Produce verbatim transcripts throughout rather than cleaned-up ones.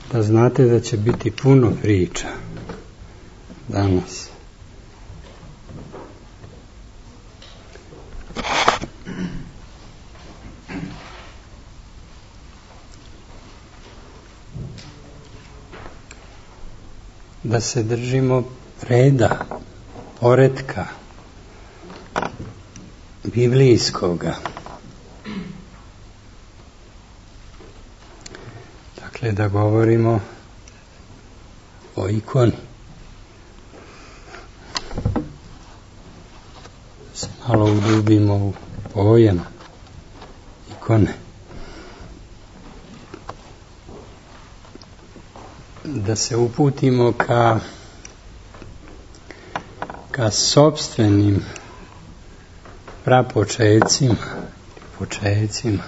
da znate da će biti puno priča danas. Da se držimo reda, poretka, biblijskoga. Dakle, da govorimo o ikoni. Da se malo udubimo u pojam ikone. Da se uputimo ka, ka sopstvenim prapočecima, počecima.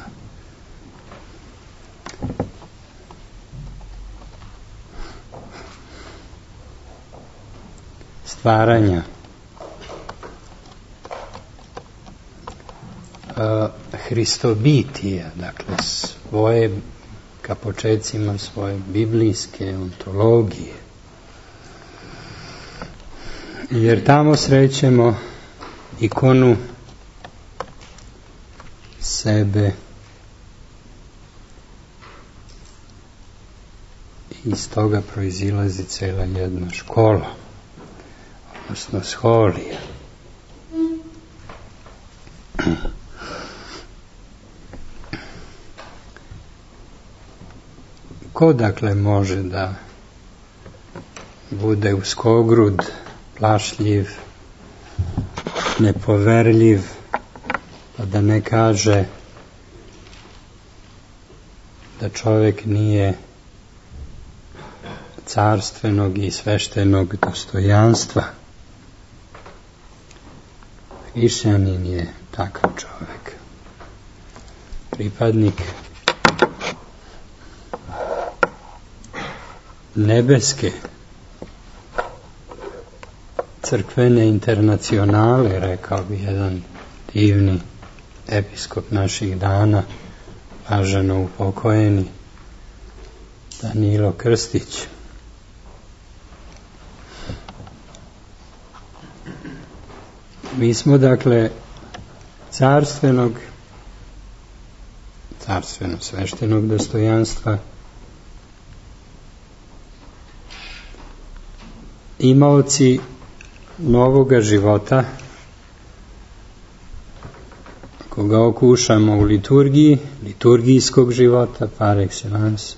Stvaranja. Uh, Hristobitija, dakle svoje, ka počecima svoje biblijske ontologije. Jer tamo srećemo ikonu sebe i iz toga proizilazi cela jedna škola, odnosno scholija. Ko dakle može da bude uskogrud, plašljiv, nepoverljiv, pa da ne kaže da čovjek nije carstvenog i sveštenog dostojanstva? Hrišćanin je takav čovjek. Pripadnik nebeske crkvene internacionale, rekao bi jedan divni episkop naših dana, blaženo upokojeni Danilo Krstić. Mi smo dakle carstvenog, carstveno sveštenog dostojanstva, imaoci novoga života, koga okušamo u liturgiji, liturgijskog života par excellence.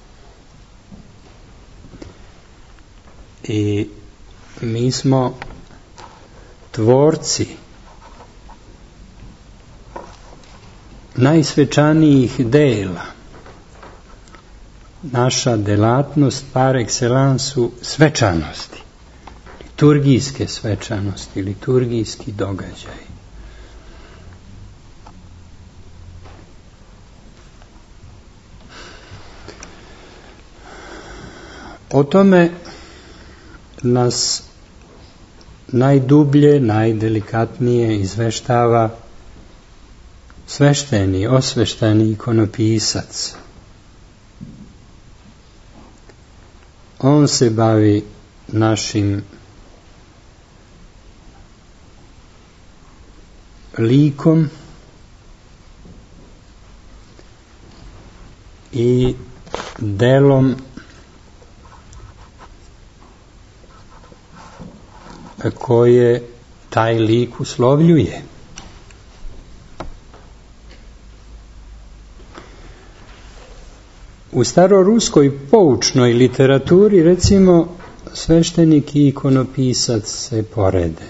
I mi smo tvorci najsvečanijih dela. Naša delatnost par excellence su svečanosti, liturgijske svečanosti, liturgijski događaj. O tome nas najdublje, najdelikatnije izveštava svešteni, osvešteni ikonopisac. On se bavi našim likom i delom koje taj lik uslovljuje. U staroruskoj poučnoj literaturi, recimo, sveštenik i ikonopisac se porede.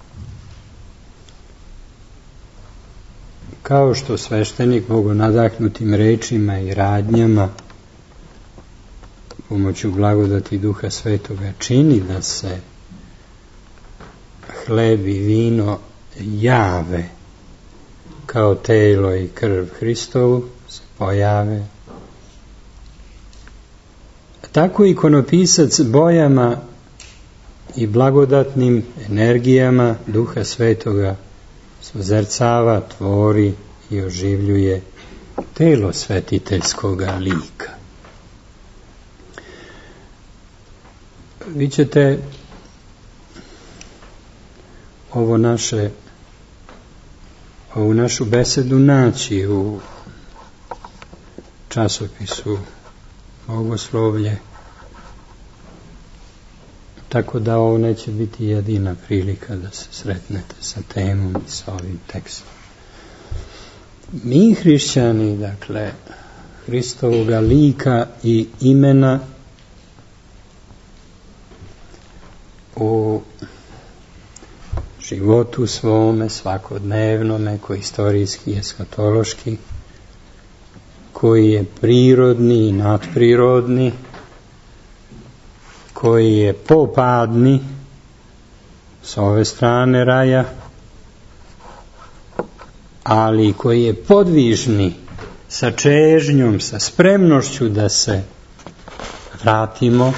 Kao što sveštenik bogonadahnutim rečima i radnjama pomoću blagodati Duha Svetoga čini da se hleb i vino jave kao telo i krv Hristovu, se pojave. Tako ikonopisac bojama i blagodatnim energijama Duha Svetoga sozercava, tvori i oživljuje telo svetiteljskoga lika. Vi ćete ovo naše, ovu našu besedu naći u časopisu Bogoslovlje, tako da ovo neće biti jedina prilika da se sretnete sa temom i sa ovim tekstom. Mi hrišćani, dakle, Hristovoga lika i imena u životu svome, svakodnevnome, koji istorijski, eskatološki, koji je prirodni i nadprirodni, koji je popadni s ove strane raja, ali koji je podvižni sa čežnjom, sa spremnošću da se vratimo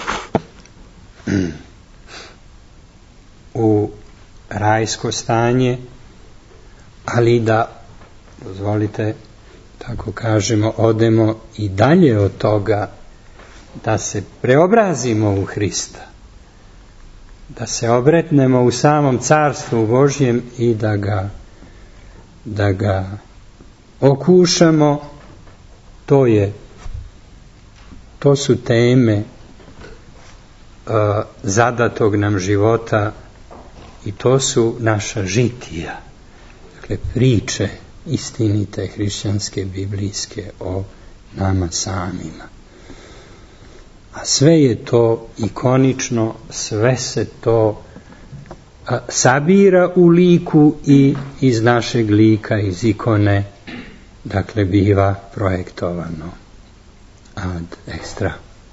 u rajsko stanje, ali da, dozvolite, tako kažemo, odemo i dalje od toga, da se preobrazimo u Hrista, da se obretnemo u samom carstvu Božjem i da ga, da ga okušamo. To je, to su teme uh, zadatog nam života i to su naša žitija, dakle priče istinite hrišćanske, biblijske o nama samima. A sve je to ikonično, sve se to a, sabira u liku i iz našeg lika, iz ikone, dakle biva projektovano ad extra.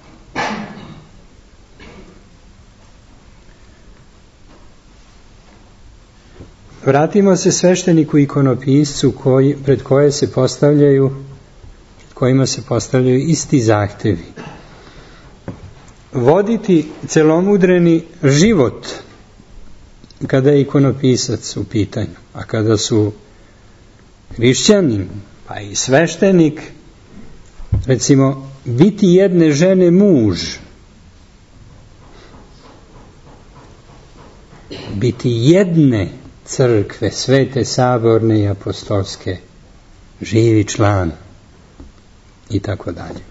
Vratimo se svešteniku ikonopiscu koji, pred koje se postavljaju, pred kojima se postavljaju isti zahtevi. Voditi celomudreni život kada je ikonopisac u pitanju, a kada su hrišćanin, pa i sveštenik, recimo, biti jedne žene muž, biti jedne crkve, svete, saborne i apostolske, živi član i tako dalje.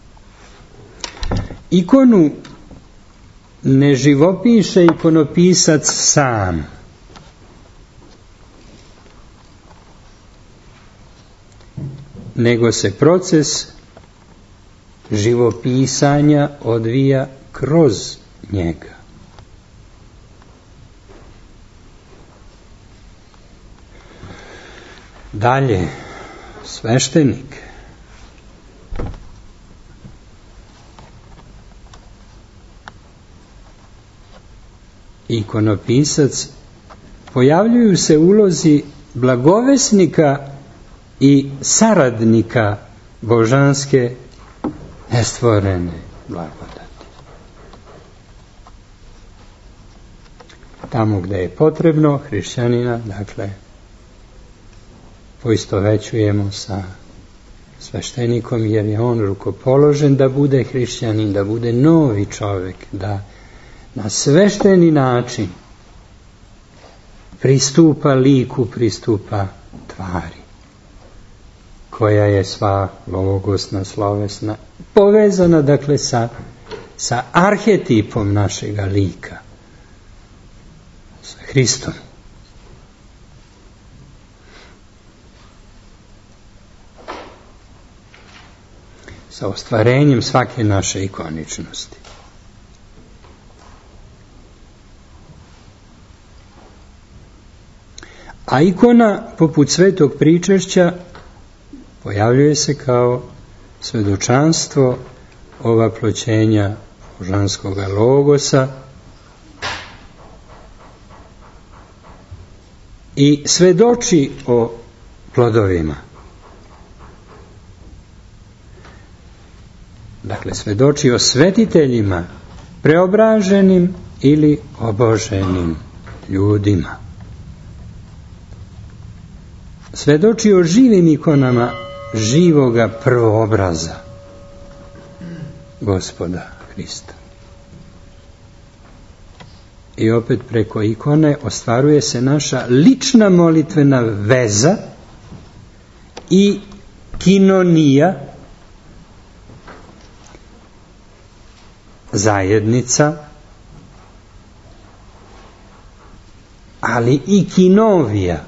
Ikonu ne živopiše ikonopisac sam, nego se proces živopisanja odvija kroz njega. Dalje, sveštenik ikonopisac pojavljuju se ulozi blagovesnika i saradnika božanske nestvorene blagodati. Tamo gde je potrebno hrišćanina, dakle, poistovećujemo sa sveštenikom, jer je on rukopoložen da bude hrišćanin, da bude novi čovjek, da na svešteni način pristupa liku, pristupa tvari, koja je sva logosna, slovesna, povezana, dakle, sa, sa arhetipom našega lika, sa Hristom. Sa ostvarenjem svake naše ikoničnosti. A ikona, poput svetog pričešća, pojavljuje se kao svedočanstvo ovaploćenja božanskoga logosa i svedoči o plodovima. Dakle, svedoči o svetiteljima, preobraženim ili oboženim ljudima. Svedoči o živim ikonama živoga prvoobraza Gospoda Hrista. i opet preko ikone ostvaruje se naša lična molitvena veza i kinonija, zajednica, ali i kinovija.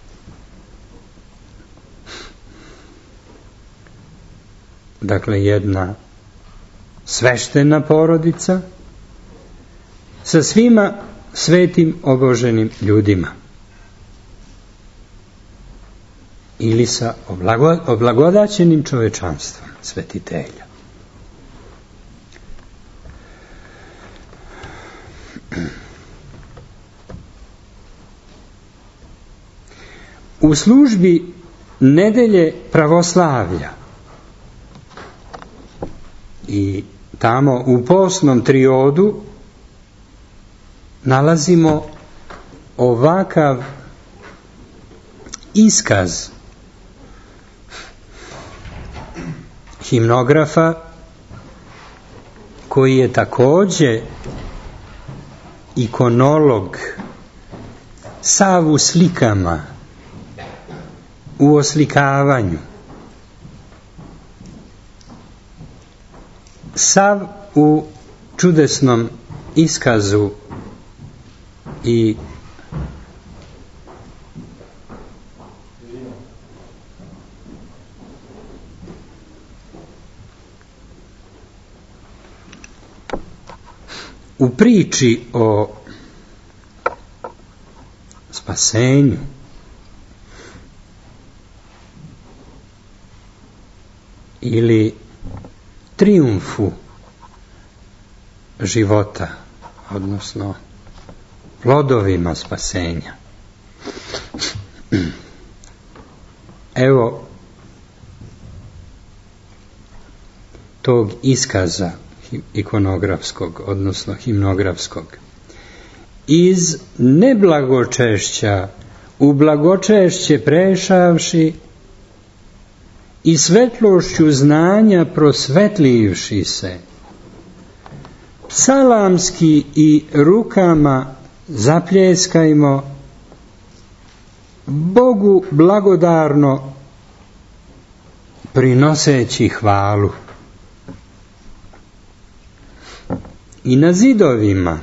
Dakle, jedna sveštena porodica sa svima svetim oboženim ljudima ili sa oblagodaćenim čovečanstvom svetitelja. U službi nedelje pravoslavlja i tamo u postnom triodu nalazimo ovakav iskaz himnografa koji je takođe ikonolog, sav u slikama, u oslikavanju, sav u čudesnom iskazu i u priči o spasenju ili trijumfu života, odnosno plodovima spasenja. Evo tog iskaza ikonografskog, odnosno himnografskog. Iz neblagočešća u blagočešće prešavši i svetlošću znanja prosvetlivši se, psalamski i rukama zapljeskajmo, Bogu blagodarno prinoseći hvalu. I na zidovima,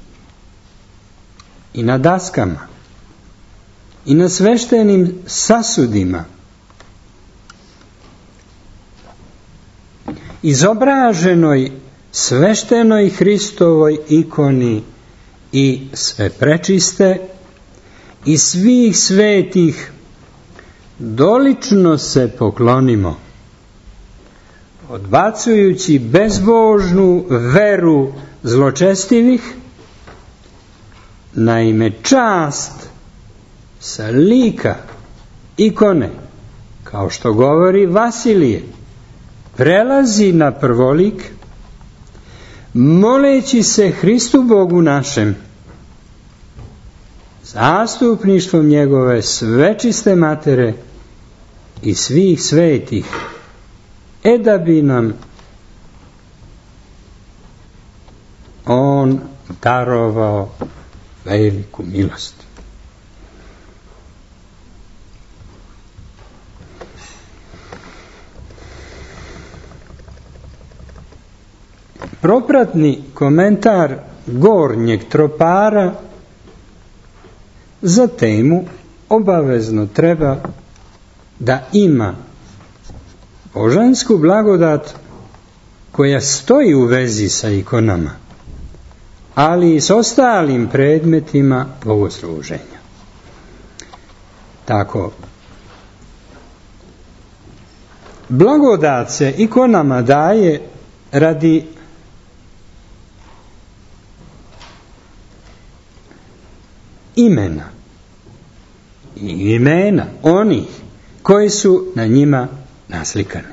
i na daskama, i na sveštenim sasudima izobraženoj sveštenoj Hristovoj ikoni i sve prečiste i svih svetih dolično se poklonimo, odbacujući bezbožnu veru zločestivih, naime čast sa lika ikone, kao što govori Vasilije, prelazi na prvolik, moleći se Hristu Bogu našem, zastupništvom njegove svečiste matere i svih svetih, e da bi nam on darovao veliku milost. Propratni komentar gornjeg tropara za temu obavezno treba da ima božansku blagodat koja stoji u vezi sa ikonama, ali i s ostalim predmetima bogosluženja. Tako, blagodat se ikonama daje radi imena i imena onih koji su na njima naslikani.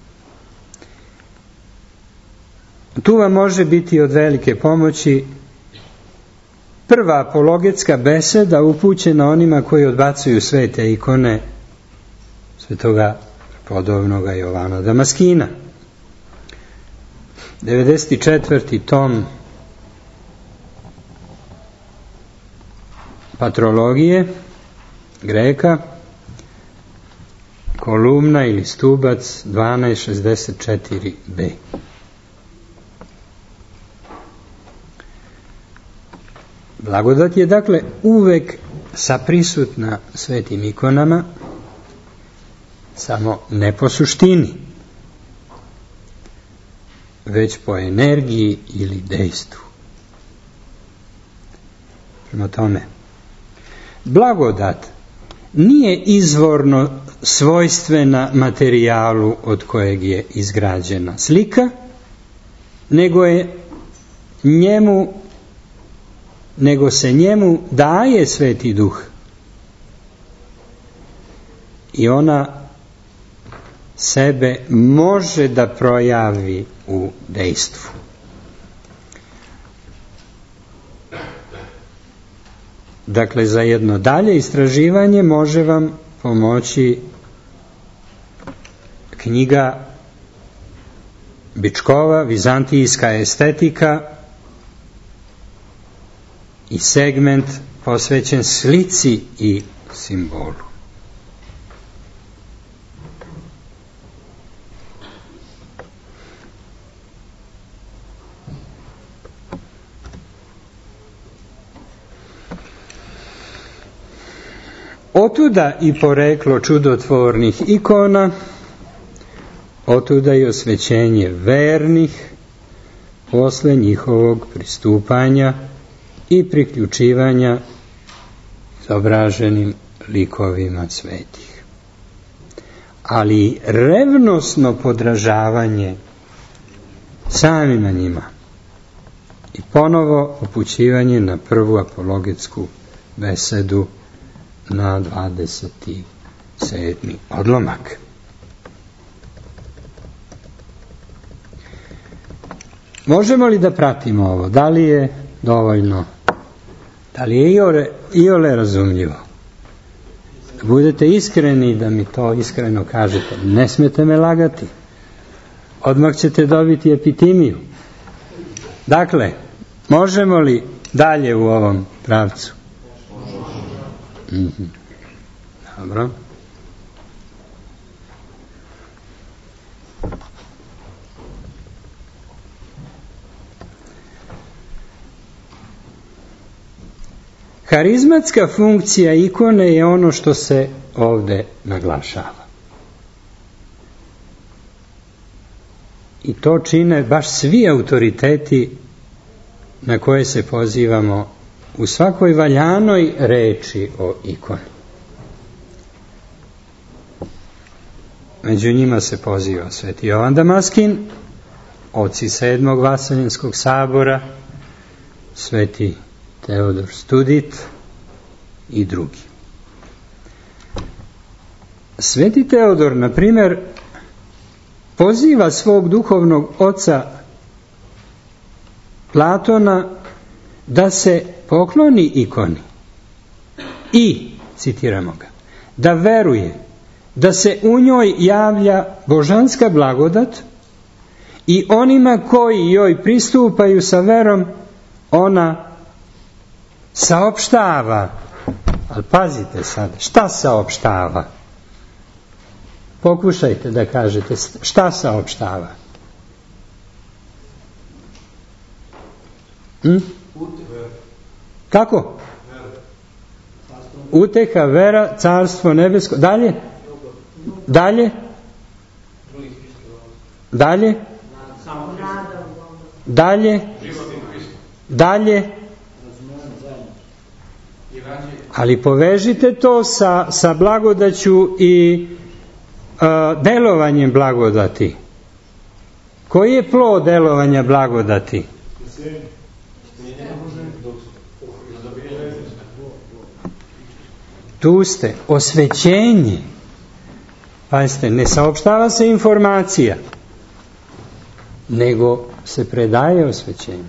Tu vam može biti od velike pomoći prva apologetska beseda upućena onima koji odbacuju svete ikone svetoga plodovnoga Jovana Damaskina. devedeset četvrti tom patrologije Greka, kolumna ili stubac dvanaest šezdeset četiri b. Blagodat je dakle uvek saprisutna svetim ikonama, samo ne po suštini, već po energiji ili dejstvu. Prema tome, blagodat nije izvorno svojstvena materijalu od kojeg je izgrađena slika, nego je njemu nego se njemu daje Sveti Duh i ona sebe može da projavi u dejstvu. Dakle, za jedno dalje istraživanje može vam pomoći knjiga Bičkova, Vizantijska estetika, i segment posvećen slici i simbolu. Otuda i poreklo čudotvornih ikona, otuda i osvećenje vernih posle njihovog pristupanja i priključivanja izobraženim likovima svetih. Ali revnosno podražavanje samima njima i ponovo upućivanje na prvu apologetsku besedu na dvadeset sedmi odlomak. Možemo li da pratimo ovo? Da li je dovoljno? Da li je iole, iole razumljivo? Da budete iskreni, da mi to iskreno kažete. Ne smete me lagati. Odmah ćete dobiti epitimiju. Dakle, možemo li dalje u ovom pravcu? Mm-hmm. Dobro. Harizmatska funkcija ikone je ono što se ovde naglašava. I to čine baš svi autoriteti na koje se pozivamo u svakoj valjanoj reči o ikoni. Među njima se poziva Sveti Jovan Damaskin, oci sedmog Vaseljenskog sabora, Sveti Teodor Studit i drugi. Sveti Teodor, na primjer, poziva svog duhovnog oca Platona da se pokloni ikoni i, citiramo ga, da veruje da se u njoj javlja božanska blagodat i onima koji joj pristupaju sa verom ona saopštava. Ali pazite sad, šta saopštava? Pokušajte da kažete šta saopštava. Hm? Kako? Uteha, vera, carstvo nebesko. Dalje? Dalje? Dalje? Dalje? Dalje? Ali povežite to sa, sa blagodaću i uh, delovanjem blagodati. Koji je plod delovanja blagodati? Tu ste, osvećenje. Pazite, ne saopštava se informacija, nego se predaje osvećenje.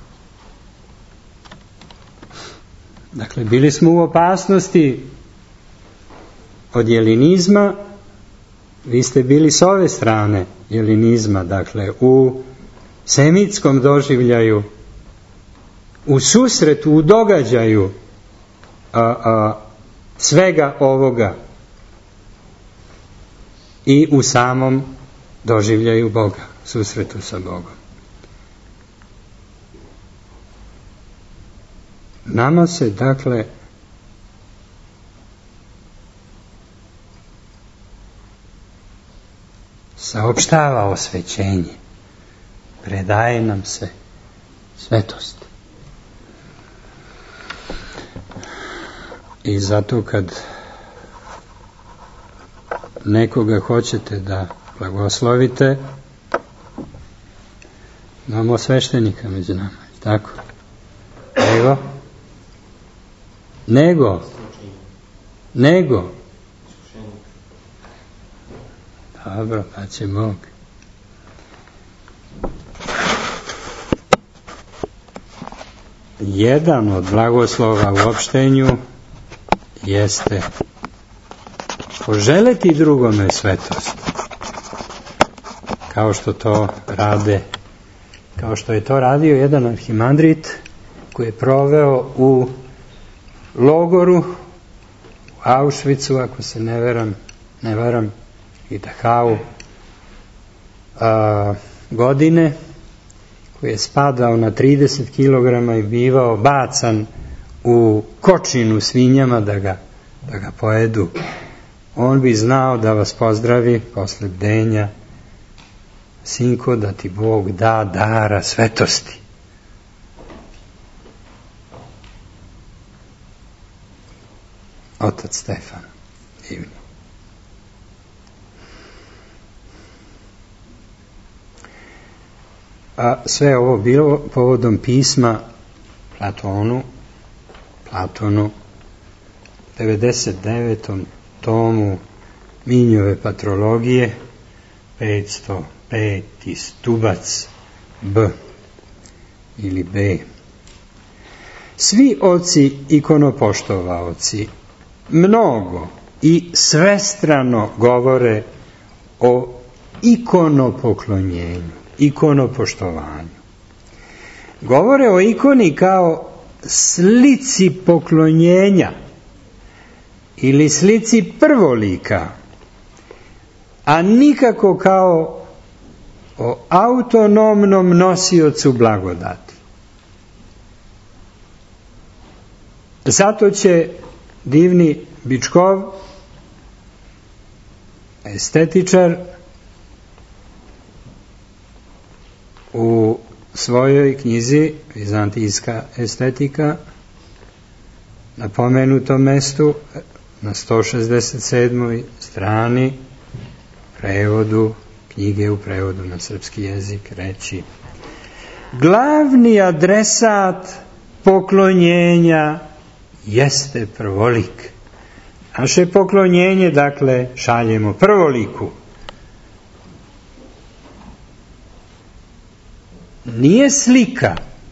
Dakle, bili smo u opasnosti od jelinizma, vi ste bili s ove strane jelinizma, dakle, u semitskom doživljaju, u susretu, u događaju a, a, svega ovoga i u samom doživljaju Boga, susretu sa Bogom. Nama se, dakle, saopštava osvećenje, predaje nam se svetost. I zato kad nekoga hoćete da blagoslovite, imamo sveštenika među nama, tako? Nego? Nego? Nego? Dobro, pa će Bog. Jedan od blagoslova u opštenju jeste poželeti drugome svetost, kao što to rade, kao što je to radio jedan arhimandrit koji je proveo u logoru, u Auschwitzu, ako se ne veram, ne varam, i Dachau, a, godine, koji je spadao na trideset kilograma i bivao bacan u kočinu svinjama da ga, da ga pojedu. On bi znao da vas pozdravi posle bdenja: sinko, da ti Bog da dara svetosti. Otac Stefan divni. A sve ovo bilo povodom pisma Platonu, Platonu, devedeset devetom tomu Minjove patrologije, petsto peti stubac B ili B. Svi oci ikonopoštovaoci mnogo i svestrano govore o ikonopoklonjenju, ikonopoštovanju. Govore o ikoni kao slici poklonjenja ili slici prvolika, a nikako kao o autonomnom nosiocu blagodati. Zato će divni Bičkov, estetičar, u svojoj knjizi Vizantijska estetika na pomenutom mestu na sto šezdeset sedmoj strani prevodu knjige u prevodu na srpski jezik reći: glavni adresat poklonjenja jeste prvolik. Naše poklonjenje, dakle, šaljemo prvoliku. Nije slika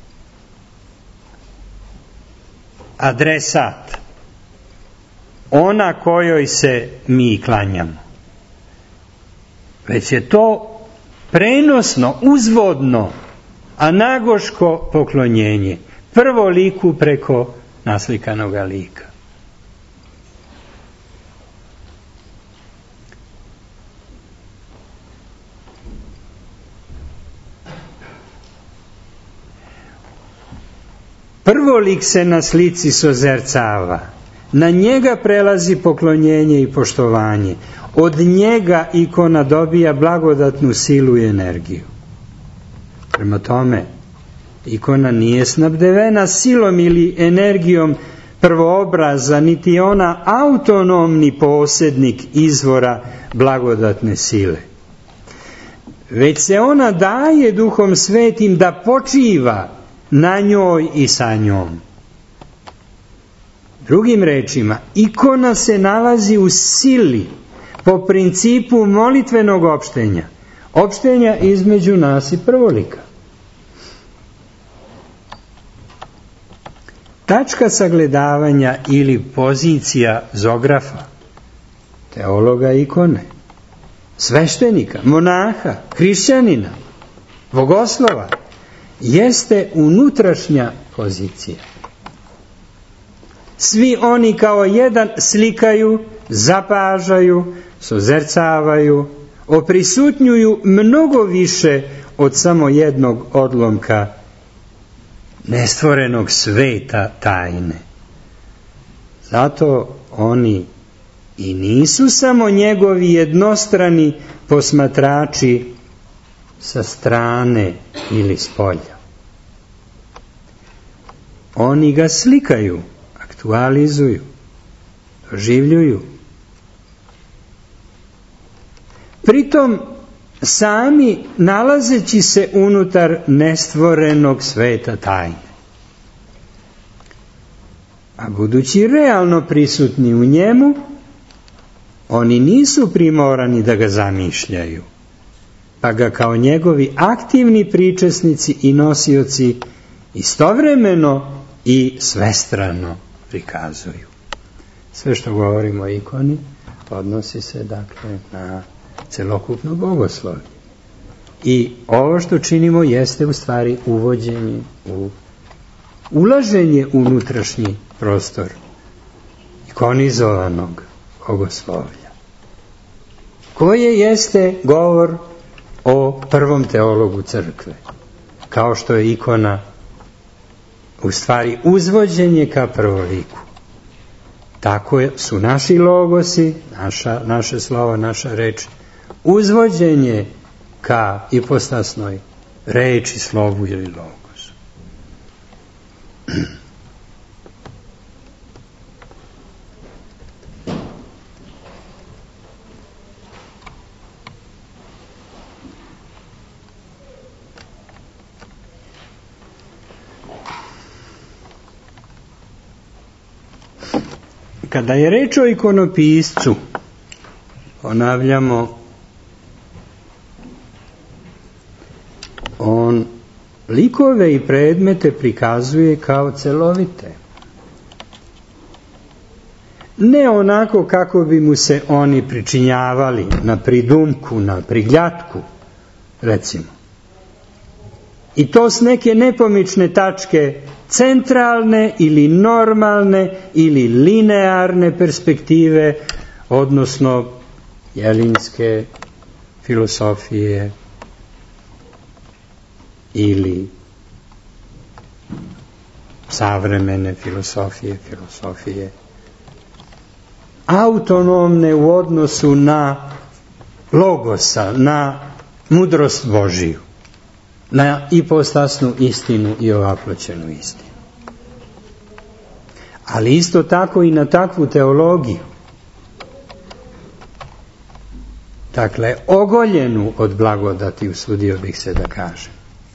adresat, ona kojoj se mi klanjamo, već je to prenosno, uzvodno, anagoško poklonjenje, prvo liku preko naslikanoga lika. Prvolik se na slici sozercava, na njega prelazi poklonjenje i poštovanje, od njega ikona dobija blagodatnu silu i energiju. Prema tome, ikona nije snabdevena silom ili energijom prvoobraza, niti je ona autonomni posjednik izvora blagodatne sile. Već se ona daje Duhom Svetim da počiva na njoj i sa njom. Drugim rečima, ikona se nalazi u sili po principu molitvenog opštenja, opštenja između nas i prvolika. Tačka sagledavanja ili pozicija zografa, teologa ikone, sveštenika, monaha, hrišćanina, bogoslova, jeste unutrašnja pozicija. Svi oni kao jedan slikaju, zapažaju, sozercavaju, oprisutnjuju mnogo više od samo jednog odlomka nestvorenog sveta tajne. Zato oni i nisu samo njegovi jednostrani posmatrači sa strane ili s polja. Oni ga slikaju, aktualizuju, doživljuju. Pritom sami nalazeći se unutar nestvorenog sveta tajne. A budući realno prisutni u njemu, oni nisu primorani da ga zamišljaju, pa ga kao njegovi aktivni pričesnici i nosioci istovremeno i svestrano prikazuju. Sve što govorimo o ikoni odnosi se dakle na celokupno bogoslovlje. I ovo što činimo jeste u stvari uvođenje u ulaženje u unutrašnji prostor ikonizovanog bogoslovlja, koje jeste govor o prvom teologu crkve, kao što je ikona u stvari uzvođenje ka prvoliku. Tako su naši logosi, naša, naše slovo, naša reč, uzvođenje ka ipostasnoj reči, slovu ili logosu. Kada je reč o ikonopiscu, ponavljamo, on likove i predmete prikazuje kao celovite. Ne onako kako bi mu se oni pričinjavali na pridumku, na prigljatku, recimo. I to s neke nepomične tačke centralne ili normalne ili linearne perspektive, odnosno jelinske filosofije ili savremene filosofije, filosofije autonomne u odnosu na logosa, na mudrost Božiju, na ipostasnu istinu i ovaploćenu istinu. Ali isto tako i na takvu teologiju, dakle ogoljenu od blagodati, usudio bih se da kažem.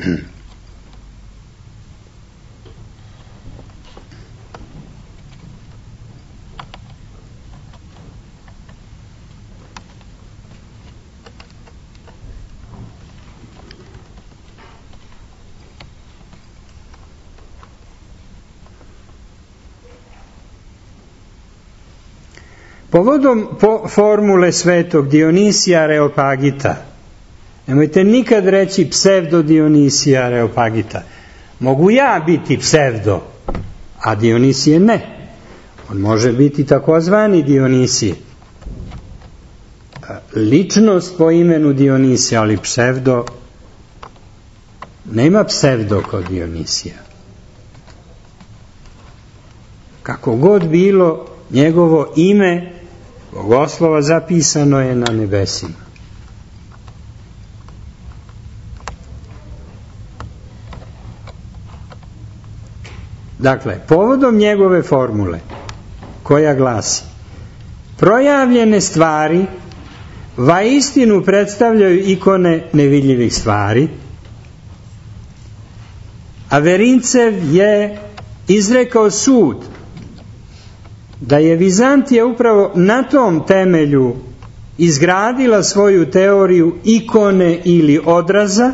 Povodom po formule svetog Dionisija Areopagita, nemojte nikad reći psevdo Dionisija Areopagita. Mogu ja biti psevdo, a Dionisije ne. On može biti takozvani Dionisije. Ličnost po imenu Dionisija, ali psevdo, nema psevdo kod Dionisija. Kako god bilo, njegovo ime bogoslova zapisano je na nebesima. Dakle, povodom njegove formule, koja glasi: projavljene stvari vaistinu predstavljaju ikone nevidljivih stvari, a Verincev je izrekao sud da je Vizantija upravo na tom temelju izgradila svoju teoriju ikone ili odraza,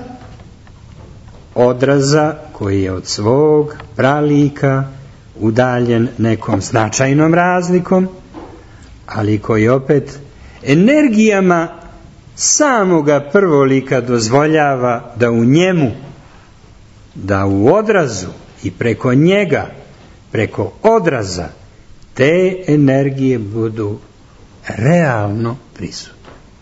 odraza koji je od svog pralika udaljen nekom značajnom razlikom, ali koji opet energijama samoga prvolika dozvoljava da u njemu, da u odrazu i preko njega, preko odraza te energije budu realno prisutne.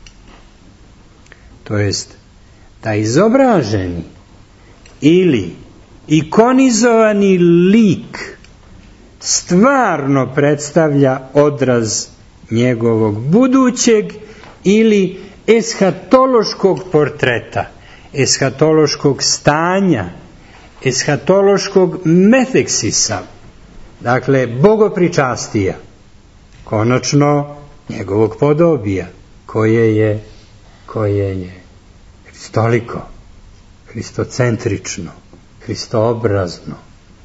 To jest, da izobraženi ili ikonizovani lik stvarno predstavlja odraz njegovog budućeg ili eshatološkog portreta, eshatološkog stanja, eshatološkog meteksisa, dakle bogopričastija, konačno njegovog podobija, koje je, koje je hristoliko, hristocentrično, hristoobrazno.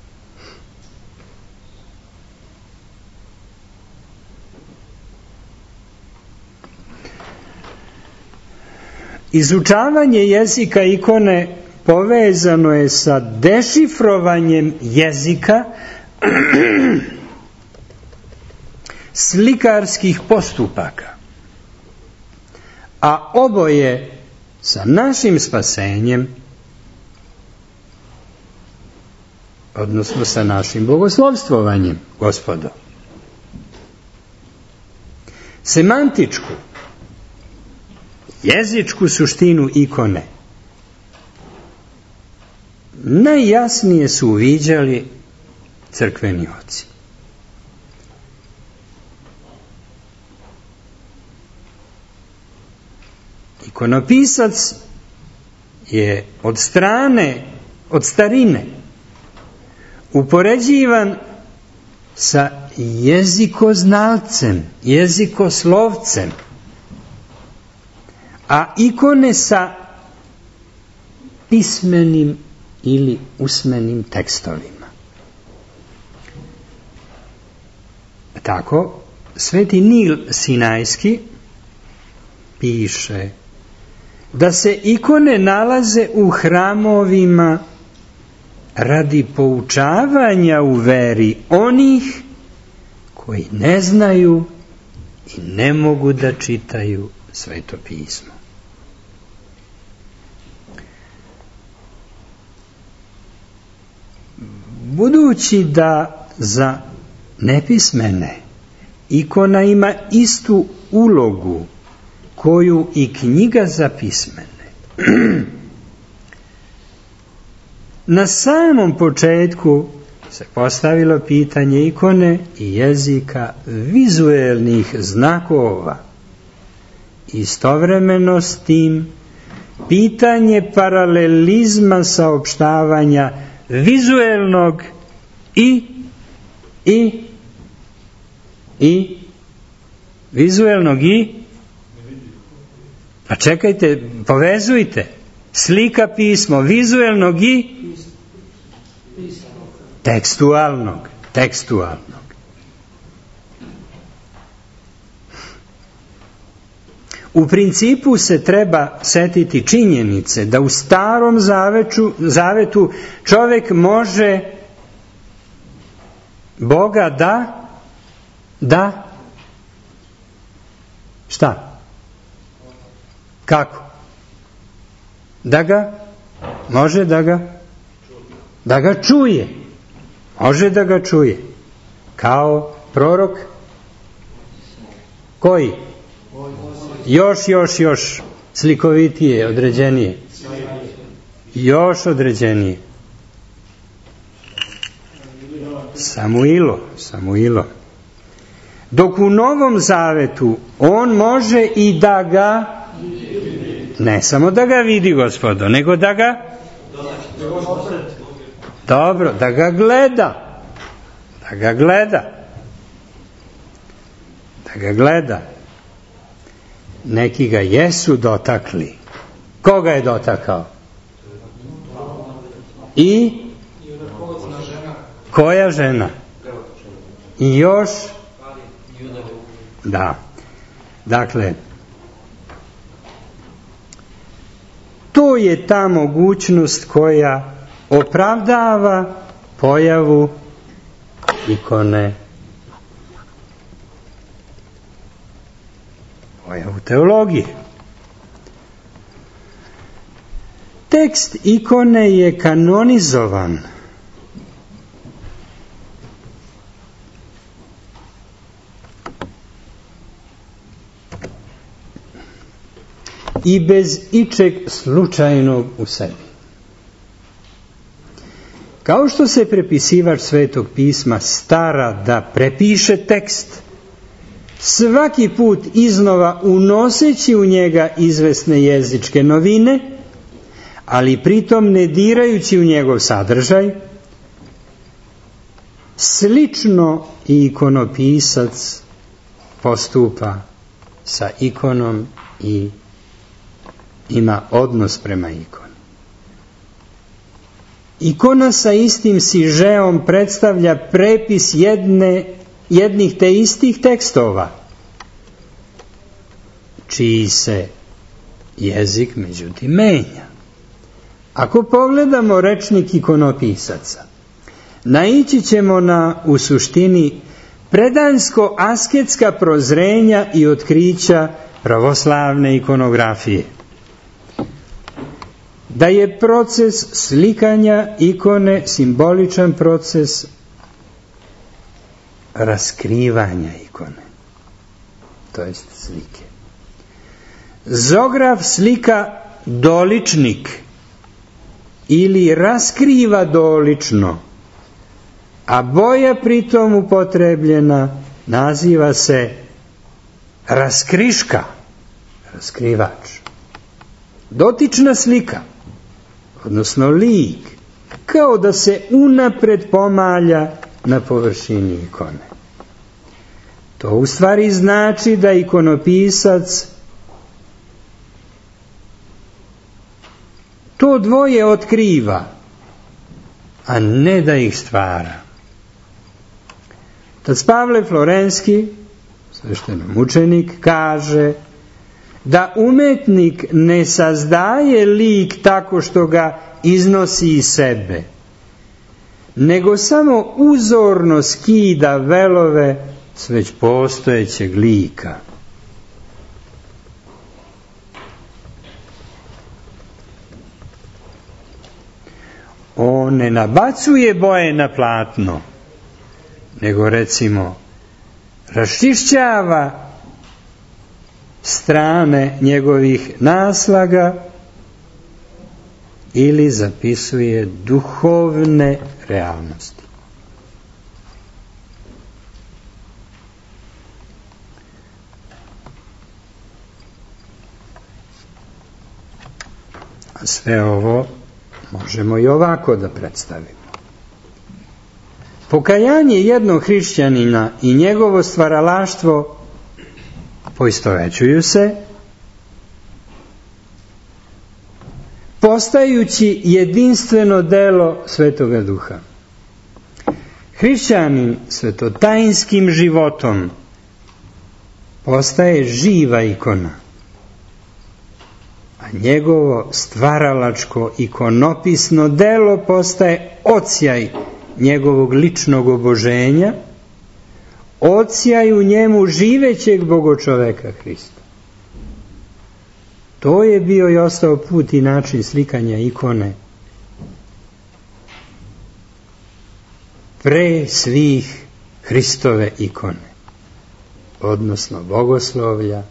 Izučavanje jezika ikone povezano je sa dešifrovanjem jezika slikarskih postupaka, a oboje sa našim spasenjem, odnosno sa našim bogoslovstvovanjem, Gospodo. Semantičku, jezičku suštinu ikone najjasnije su uviđali crkveni oci. Ikonopisac je od strane, od starine upoređivan sa jezikoznalcem, jezikoslovcem, a ikone sa pismenim ili usmenim tekstovima. Tako, Sveti Nil Sinajski piše da se ikone nalaze u hramovima radi poučavanja u veri onih koji ne znaju i ne mogu da čitaju Sveto pismo. Budući da za nepismene ikona ima istu ulogu koju i knjiga za pismene, na samom početku se postavilo pitanje ikone i jezika vizuelnih znakova. Istovremeno s tim pitanje paralelizma saopštavanja vizuelnog i i i vizuelnog i pa čekajte, povezujte slika pismo vizuelnog i tekstualnog tekstualnog U principu se treba setiti činjenice da u Starom zavetu, zavetu čovjek može Boga da da šta? Kako? Da ga može da ga da ga čuje. Može da ga čuje. Kao prorok koji? Još, još, još slikovitije, određenije. Još određenije. Samuilo, Samuilo. Dok u Novom Zavetu on može i da ga, ne samo da ga vidi, Gospodo, nego da ga, dobro, da ga gleda. Da ga gleda. Da ga gleda. Neki ga jesu dotakli. Koga je dotakao? I koja žena? I još? Da. Dakle, to je ta mogućnost koja opravdava pojavu ikone, pojavu teologije. Tekst ikone je kanonizovan i bez ičeg slučajnog u sebi. Kao što se prepisivač Svetog pisma stara da prepiše tekst, svaki put iznova unoseći u njega izvesne jezičke novine, ali pritom ne dirajući u njegov sadržaj, slično i ikonopisac postupa sa ikonom i ima odnos prema ikoni. Ikona sa istim sižeom predstavlja prepis jedne, jednih te istih tekstova, čiji se jezik međutim menja. Ako pogledamo rečnik ikonopisaca, naići ćemo na, u suštini, predansko-asketska prozrenja i otkrića pravoslavne ikonografije. Da je proces slikanja ikone simboličan proces raskrivanja ikone, to jest slike. Zograf slika doličnik ili raskriva dolično, a boja pritom upotrebljena naziva se raskriška, raskrivač. Dotična slika, odnosno lik, kao da se unapred pomalja na površini ikone. To u stvari znači da ikonopisac to dvoje otkriva, a ne da ih stvara. Otac Pavle Florenski, sveštenomučenik, kaže da umetnik ne sazdaje lik tako što ga iznosi iz sebe, nego samo uzorno skida velove s već postojećeg lika. On ne nabacuje boje na platno, nego recimo raščišćava strane njegovih naslaga ili zapisuje duhovne realnosti. A sve ovo možemo i ovako da predstavimo. Pokajanje jednog hrišćanina i njegovo stvaralaštvo poistovećuju se, postajući jedinstveno delo Svetoga Duha. Hrišćanin svetotajinskim životom postaje živa ikona, a njegovo stvaralačko ikonopisno delo postaje odsjaj njegovog ličnog oboženja, odsjaj u njemu živećeg bogočoveka Hrista. To je bio i ostao put i način slikanja ikone pre svih Hristove ikone, odnosno bogoslovlja,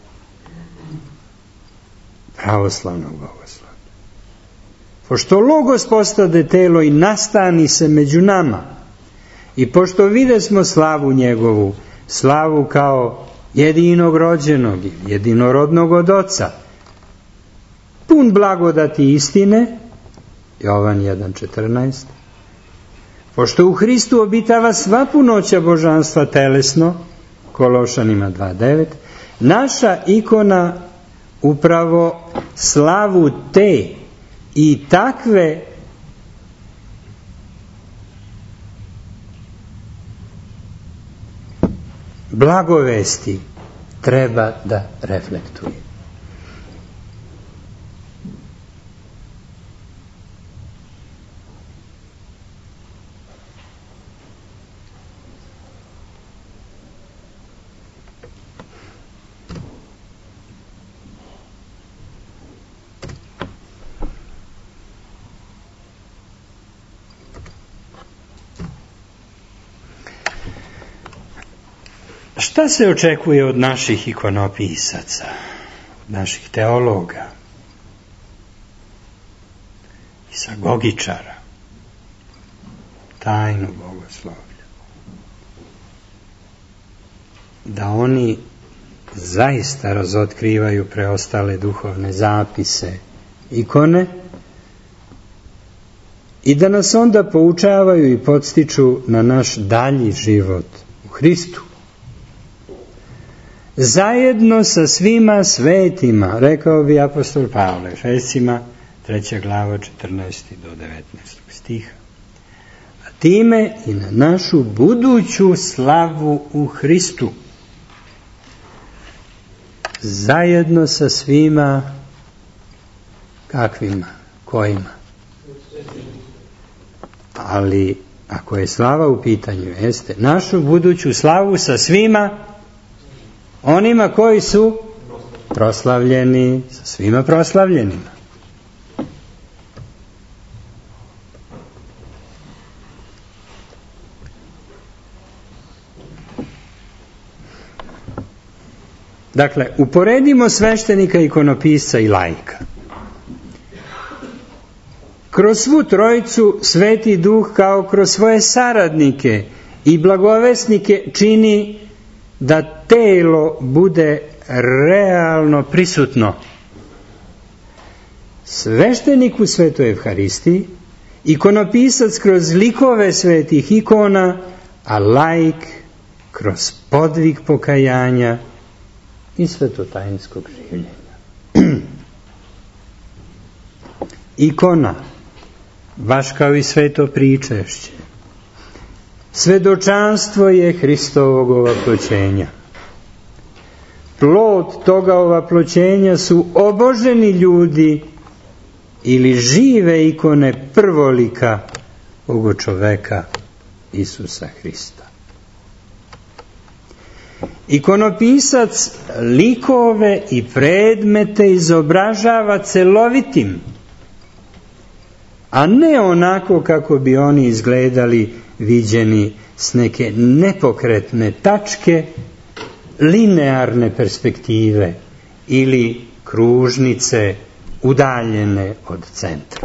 pravoslavnog bogoslovlja. Pošto Logos postade telo i nastani se među nama, i pošto videsmo slavu njegovu, slavu kao jedinog rođenog, jedinorodnog od Oca, pun blagodati istine, Jovan jedan četrnaest, pošto u Hristu obitava sva punoća božanstva telesno, Kološanima dva devet, naša ikona upravo slavu te i takve blagovesti treba da reflektuje. Šta se očekuje od naših ikonopisaca, od naših teologa? pedagogičara, tajnu bogoslovlja, da oni zaista razotkrivaju preostale duhovne zapise, ikone, i da nas onda poučavaju i podstiču na naš dalji život u Hristu. Zajedno sa svima svetima, rekao bi apostol Pavle, Efescima, treća glava, četrnaesti do devetnaestog stiha. A time i na našu buduću slavu u Hristu. Zajedno sa svima, kakvima, kojima? Ali, ako je slava u pitanju, jeste našu buduću slavu sa svima onima koji su proslavljeni, sa svima proslavljenima. Dakle, uporedimo sveštenika, ikonopisca i laika. Kroz svu trojicu Sveti Duh kao kroz svoje saradnike i blagovesnike čini da telo bude realno prisutno. Sveštenik u Svetoj Evharistiji, ikonopisac kroz likove svetih ikona, a laik kroz podvig pokajanja i svetotajinskog življenja. Ikona, baš kao i sveto pričešće, svedočanstvo je Hristovog ovaploćenja. Plod toga ovaploćenja su oboženi ljudi ili žive ikone prvolika Boga čoveka Isusa Hrista. Ikonopisac likove i predmete izobražava celovitim, a ne onako kako bi oni izgledali viđeni s neke nepokretne tačke, linearne perspektive ili kružnice udaljene od centra.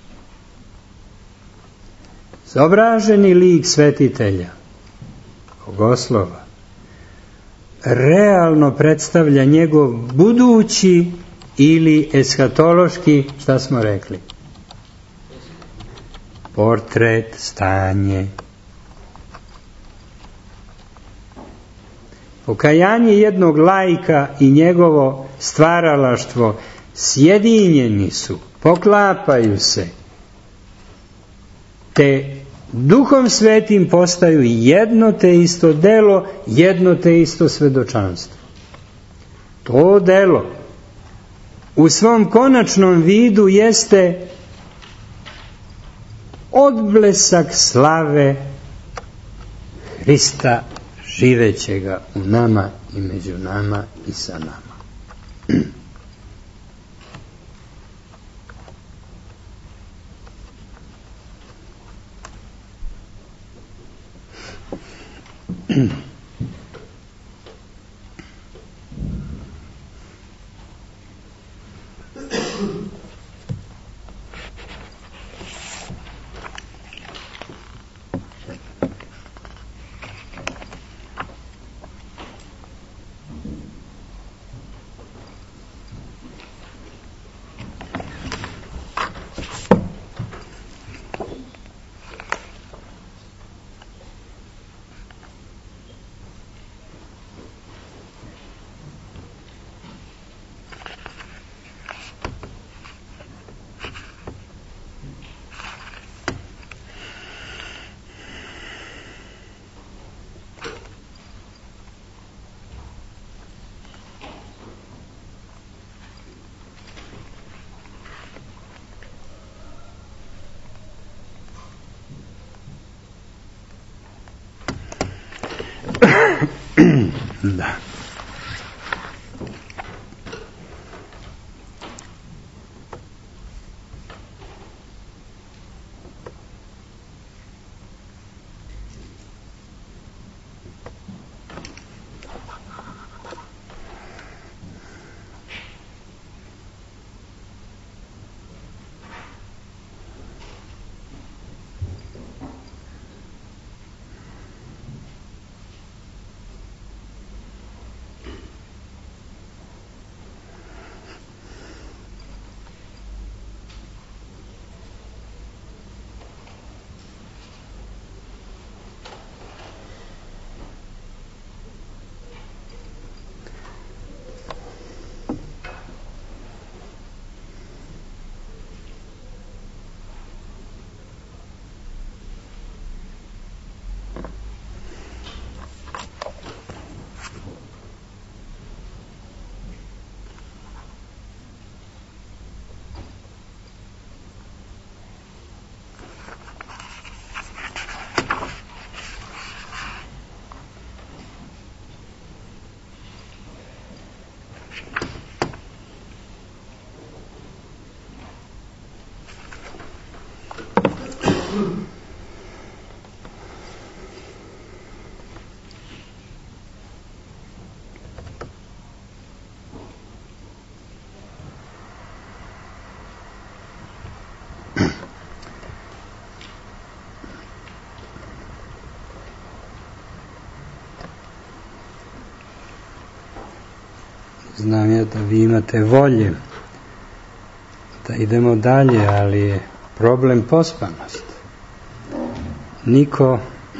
Zobraženi lik svetitelja, bogoslova, realno predstavlja njegov budući ili eshatološki, šta smo rekli? Portret, stanje. Pokajanje jednog laika i njegovo stvaralaštvo sjedinjeni su, poklapaju se, te Duhom Svetim postaju jedno te isto delo, jedno te isto svedočanstvo. To delo u svom konačnom vidu jeste odblesak slave Hrista živećega u nama i među nama i sa nama. Da. Znam ja da vi imate volje da idemo dalje, ali je problem pospanost. Niko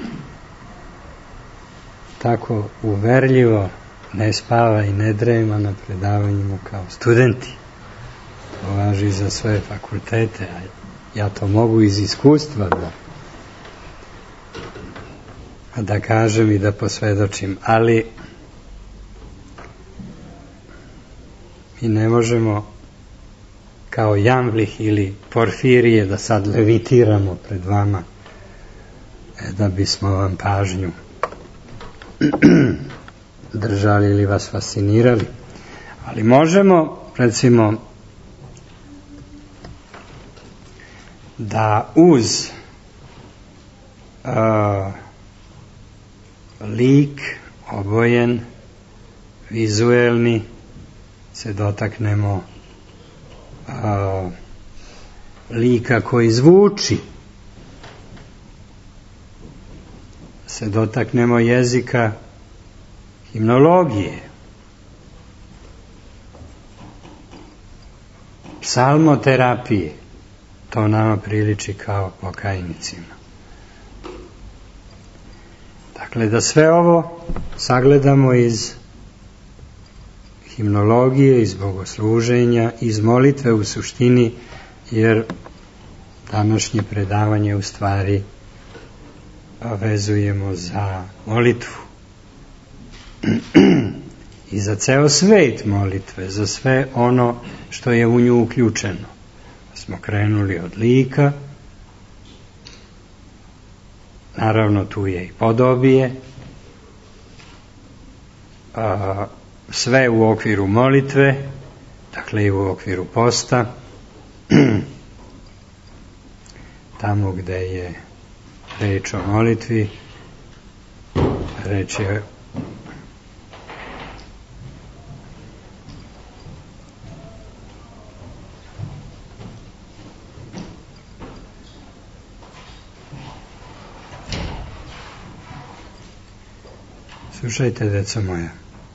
tako uverljivo ne spava i ne drema na predavanjima kao studenti. To važi za sve fakultete, a ja to mogu iz iskustva da, da kažem i da posvjedočim, ali mi ne možemo kao Jamblih ili Porfirije da sad levitiramo pred vama da bismo vam pažnju držali ili vas fascinirali. Ali možemo, recimo, da uz uh, lik obojen, vizuelni, se dotaknemo uh, lika koji zvuči, se dotaknemo jezika himnologije, psalmoterapije, to nama priliči kao pokajnicima. Dakle, da sve ovo sagledamo iz himnologije, iz bogosluženja, iz molitve u suštini, jer današnje predavanje u stvari vezujemo za molitvu i za ceo svet molitve, za sve ono što je u nju uključeno. Smo krenuli od lika, naravno tu je i podobije, a, sve u okviru molitve, dakle i u okviru posta, tamo gde je reč o molitvi, reč je slušajte, deco moja,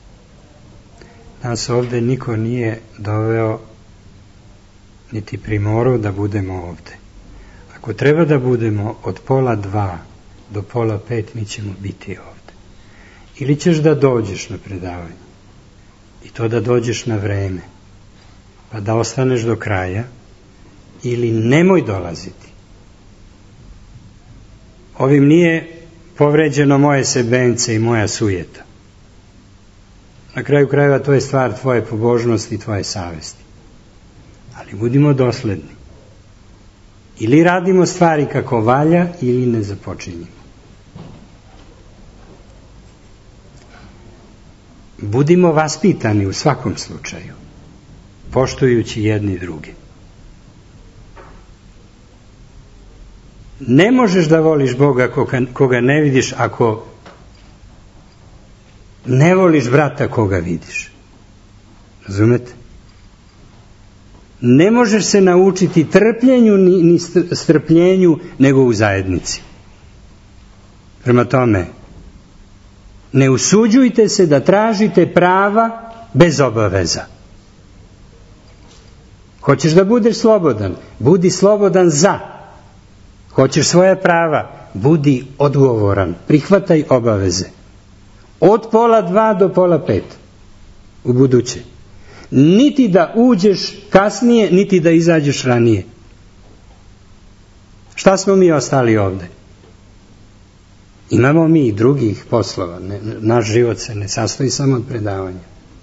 nas ovde niko nije doveo niti primorao da budemo ovde. Ako treba da budemo od pola dva do pola pet, mi ćemo biti ovde. Ili ćeš da dođeš na predavanje, i to da dođeš na vreme, pa da ostaneš do kraja, ili nemoj dolaziti. Ovim nije povređeno moje sebence i moja sujeta. Na kraju krajeva to je stvar tvoje pobožnosti i tvoje savesti. Ali budimo dosledni. Ili radimo stvari kako valja, ili ne započinjemo. Budimo vaspitani u svakom slučaju, poštujući jedni drugi. Ne možeš da voliš Boga koga, koga ne vidiš ako ne voliš brata koga vidiš. Razumete? Ne možeš se naučiti trpljenju ni, ni strpljenju nego u zajednici. Prema tome, ne usuđujte se da tražite prava bez obaveza. Hoćeš da budeš slobodan? Budi slobodan za. Hoćeš svoje prava? Budi odgovoran. Prihvataj obaveze. Od pola dva do pola pet. U buduće. Niti da uđeš kasnije, niti da izađeš ranije. Šta smo mi ostali ovde? Imamo mi i drugih poslova. Ne, naš život se ne sastoji samo od predavanja.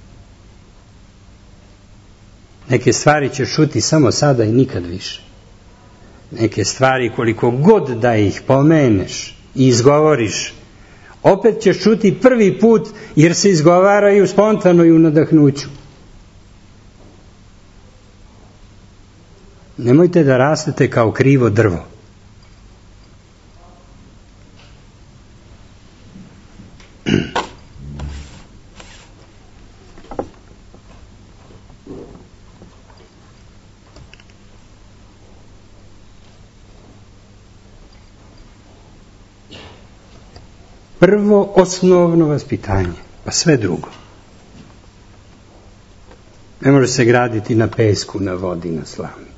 Neke stvari ćeš čuti samo sada i nikad više. Neke stvari koliko god da ih pomeneš i izgovoriš, opet ćeš čuti prvi put jer se izgovaraju spontano i u nadahnuću. Nemojte da rastete kao krivo drvo. Prvo osnovno vaspitanje, pa sve drugo. Ne može se graditi na pesku, na vodi, na slami.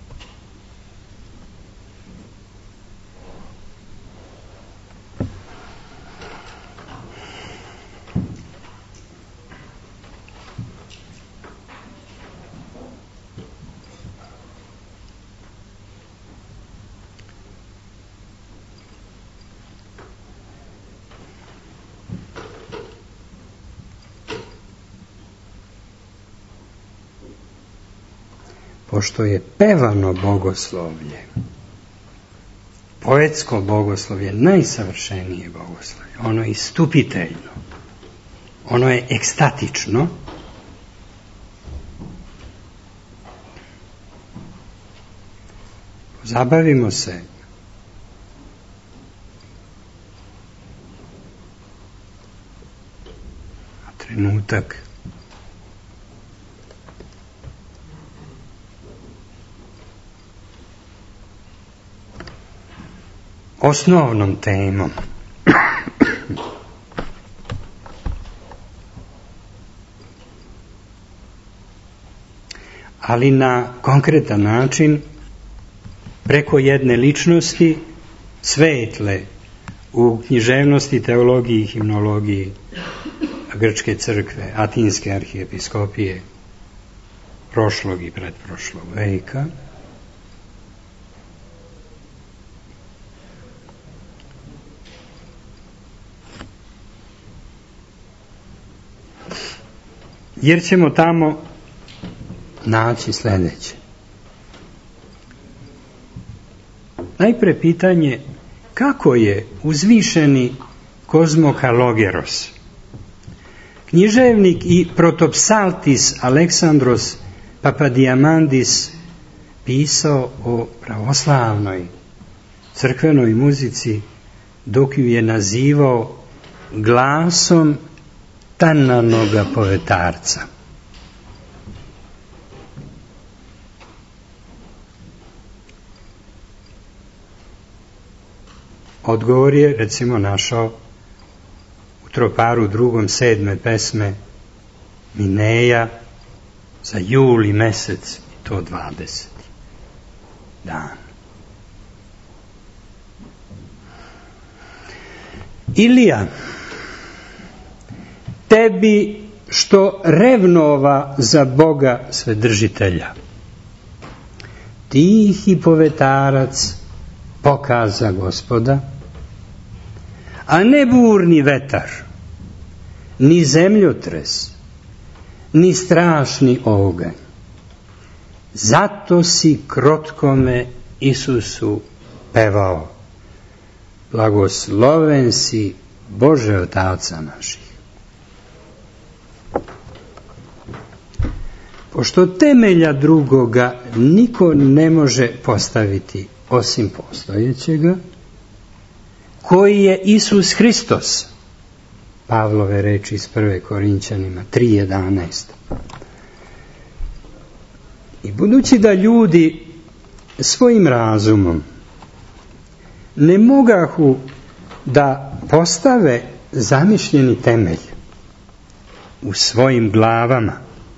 Pošto je pevano bogoslovlje, poetsko bogoslovlje, najsavršenije bogoslovlje, ono je istupiteljno, ono je ekstatično, zabavimo se na trenutak osnovnom temom. Ali na konkretan način, preko jedne ličnosti svetle u književnosti, teologiji i himnologiji Grčke crkve, Atinske arhijepiskopije prošlog i pretprošlog veka, jer ćemo tamo naći sljedeće. Najpre pitanje kako je uzvišeni Kozmo Kalogeros, književnik i protopsaltis Aleksandros Papadiamandis pisao o pravoslavnoj crkvenoj muzici dok ju je nazivao glasom tananoga poetarca. Odgovor je, recimo, našao u troparu drugom sedme pesme Mineja za juli mesec, i to dvadeseti dan. Ilija, tebi što revnova za Boga Svedržitelja, tihi povetarac pokaza Gospoda, a ne burni vetar, ni zemljotres, ni strašni oganj. Zato si krotkome Isusu pevao, blagosloven si Bože Otaca naših. Pošto temelja drugoga niko ne može postaviti osim postojećega, koji je Isus Hristos, Pavlove reči iz prve Korinćanima tri jedanaest. I budući da ljudi svojim razumom ne mogahu da postave zamišljeni temelj u svojim glavama,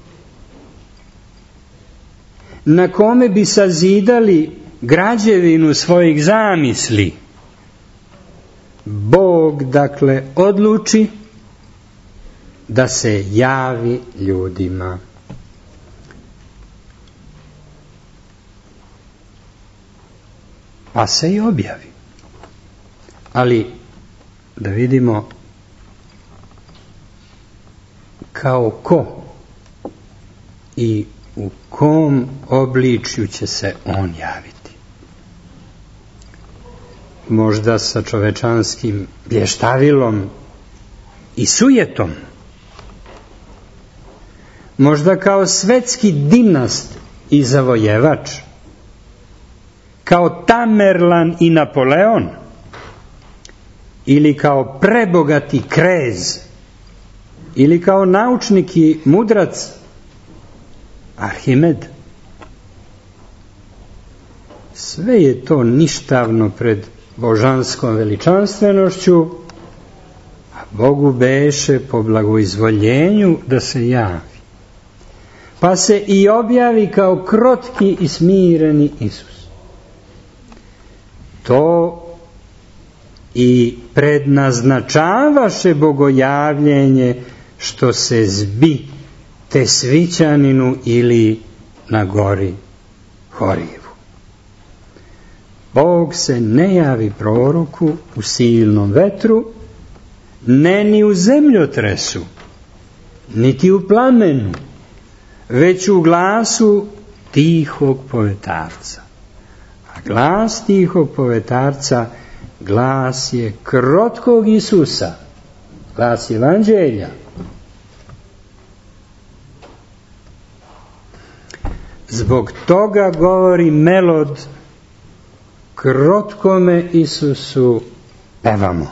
na kome bi sazidali građevinu svojih zamisli, Bog, dakle, odluči da se javi ljudima. Pa se i objavi. Ali da vidimo kao ko i u kom obličju će se on javiti. Možda sa čovečanskim blještavilom i sujetom. Možda kao svetski dinast i zavojevač, kao Tamerlan i Napoleon, ili kao prebogati krez ili kao naučnik i mudrac Arhimed. Sve je to ništavno pred božanskom veličanstvenošću, a Bogu beše po blagoizvoljenju da se javi. Pa se i objavi kao krotki i smireni Isus. To i prednaznačavaše bogojavljenje što se zbi te svićaninu ili na gori Horivu. Bog se ne javi proroku u silnom vetru, ne ni u zemljotresu, niti u plamenu, već u glasu tihog povetarca. A glas tihog povetarca, glas je krotkog Isusa, glas Evanđelja. Zbog toga govori melod, krotkome Isusu pevamo.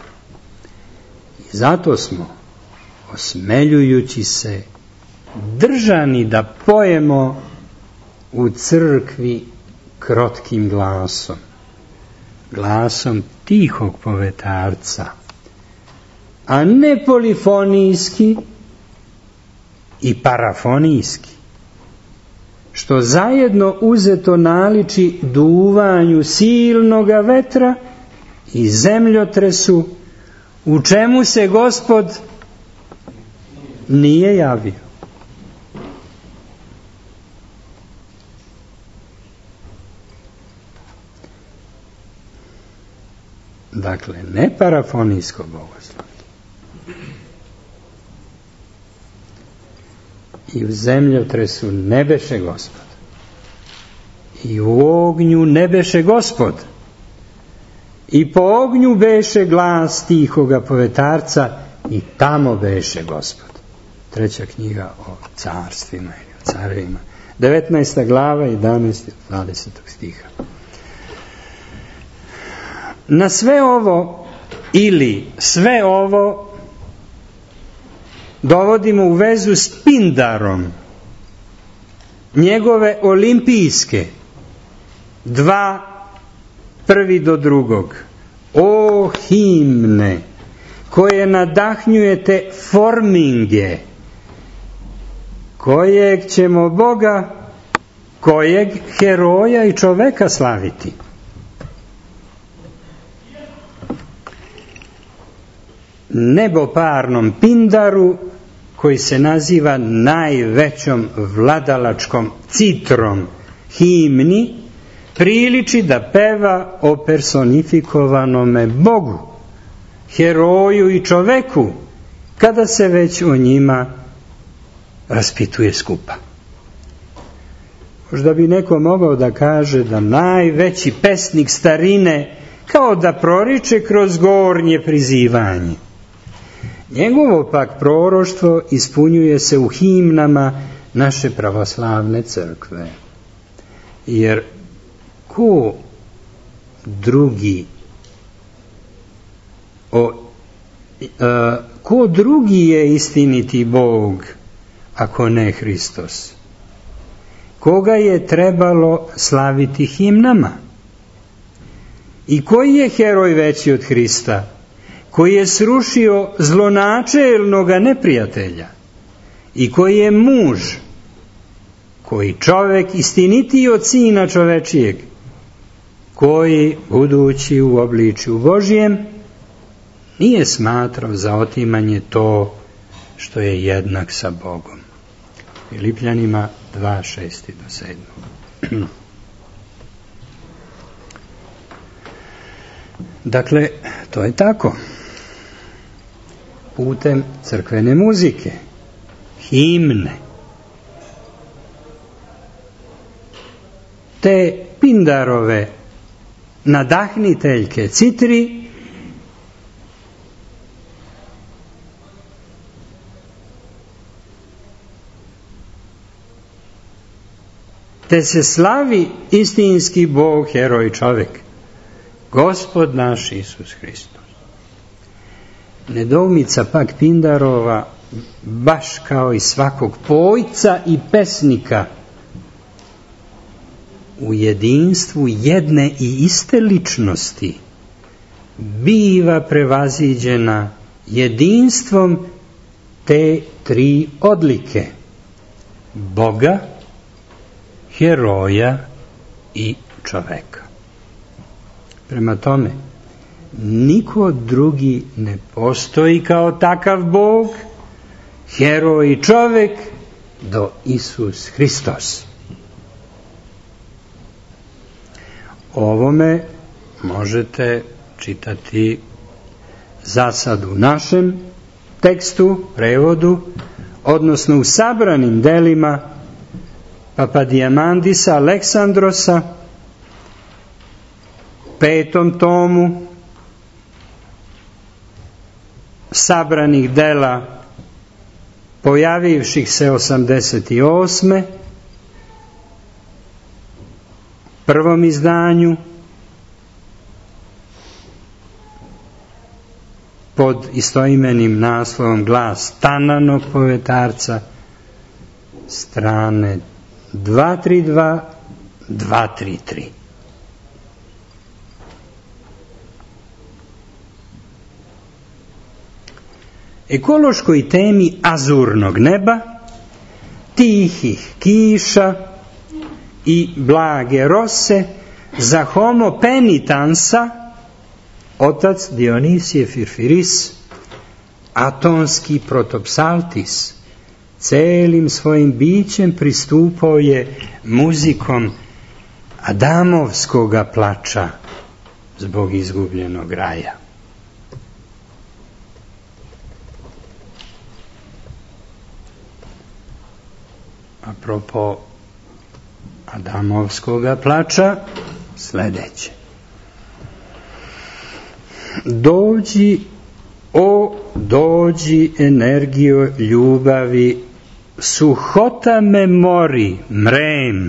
I zato smo, osmeljujući se, držani da pojemo u crkvi krotkim glasom, glasom tihog povetarca, a ne polifonijski i parafonijski, što zajedno uzeto naliči duvanju silnoga vetra i zemljotresu, u čemu se Gospod nije javio. Dakle, ne parafonijsko bogoslovlje. I u zemljotresu ne beše Gospod. I u ognju ne beše Gospod. I po ognju beše glas tihoga povetarca i tamo beše Gospod. Treća knjiga o carstvima ili o carevima. devetnaesta glava, jedanaesti do dvadesetog stiha. Na sve ovo ili sve ovo dovodimo u vezu s Pindarom, njegove olimpijske, dva prvi do drugog. O himne, koje nadahnjujete forminge, kojeg ćemo Boga, kojeg heroja i čoveka slaviti. Neboparnom Pindaru, koji se naziva najvećom vladalačkom citrom himni, priliči da peva o personifikovanome Bogu, heroju i čoveku, kada se već o njima raspituje skupa. Možda bi neko mogao da kaže da najveći pesnik starine kao da proriče kroz gornje prizivanje. Njegovo pak proroštvo ispunjuje se u himnama naše pravoslavne crkve. Jer ko drugi o, a, ko drugi je istiniti Bog ako ne Hristos? Koga je trebalo slaviti himnama? I koji je heroj veći od Hrista, koji je srušio zlonačelnoga neprijatelja i koji je muž, koji čovek istinitiji od sina čovečijeg, koji, budući u obličju Božijem, nije smatrao za otimanje to što je jednak sa Bogom. Filipljanima dva, šest do sedam. Dakle, to je tako. Putem crkvene muzike, himne, te Pindarove nadahniteljke citri, te se slavi istinski Bog, heroj čovek, Gospod naš Isus Hristos. Nedoumica pak Pindarova baš kao i svakog pojca i pesnika, u jedinstvu jedne i iste ličnosti biva prevaziđena jedinstvom te tri odlike: Boga, heroja i čoveka. Prema tome, niko drugi ne postoji kao takav Bog, heroj i čovek do Isus Hristos. O ovome možete čitati za sad u našem tekstu, prevodu, odnosno u sabranim delima Papadijamandisa Aleksandrosa, petom tomu sabranih dela pojavivših se osamdeset osme prvom izdanju pod istoimenim naslovom Glas Tananog povetarca, strane dvesta trideset dva do dvesta trideset tri. Ekološkoj temi azurnog neba, tihih kiša i blage rose za homo penitansa otac Dionisije Firfiris, atonski protopsaltis, celim svojim bićem pristupao je muzikom Adamovskoga plača zbog izgubljenog raja. Apropo Adamovskoga plača, sledeće: dođi, o dođi energijo ljubavi, suhota me mori, mrem,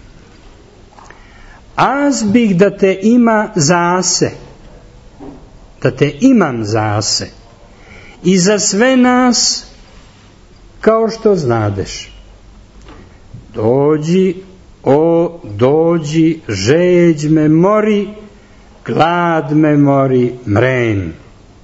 az bih da te ima zase, da te imam zase i za sve nas, kao što znadeš. Dođi, o dođi, žeđ me mori, glad me mori, mren.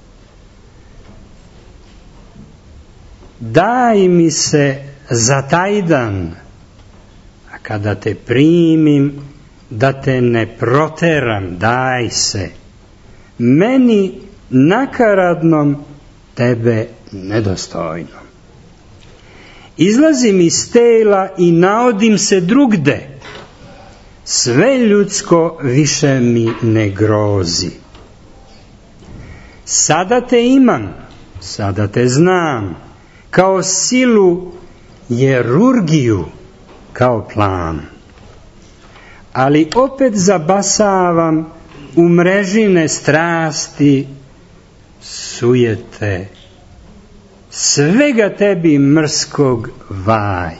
Daj mi se za taj dan, a kada te primim, da te ne proteram, daj se, meni nakaradnom, tebe nedostojnom. Izlazim iz tela i naodim se drugde, sve ljudsko više mi ne grozi. Sada te imam, sada te znam, kao silu jerurgiju, kao plan. Ali opet zabasavam u mrežine strasti, sujete, svega tebi mrskog vaj.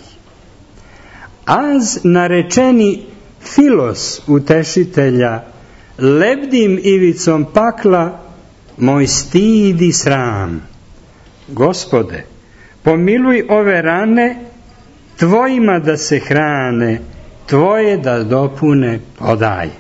Az narečeni Filos utešitelja, lebdim ivicom pakla, moj stid i sram. Gospode, pomiluj ove rane, tvojima da se hrane, tvoje da dopune podaj.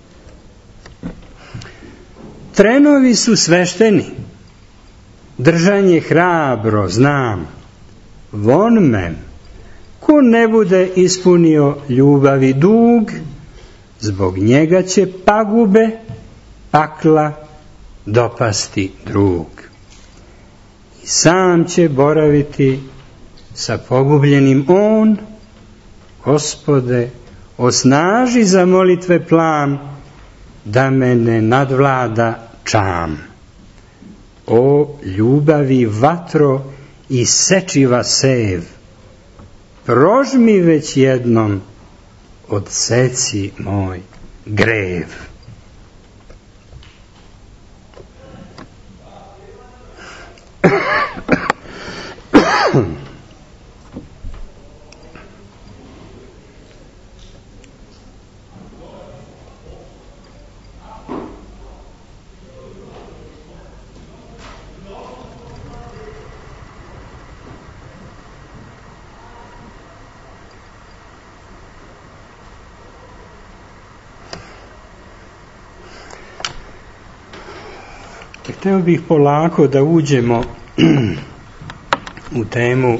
Trenovi su svešteni, držanje hrabro, znam, von mem, ko ne bude ispunio ljubavi dug, zbog njega će pagube, pakla dopasti drug. I sam će boraviti sa pogubljenim on, Gospode, osnaži za molitve plan, da me ne nadvlada čam. O ljubavi vatro i sečiva sev, prožmi već jednom, odseci moj grev. Htio bih polako da uđemo u temu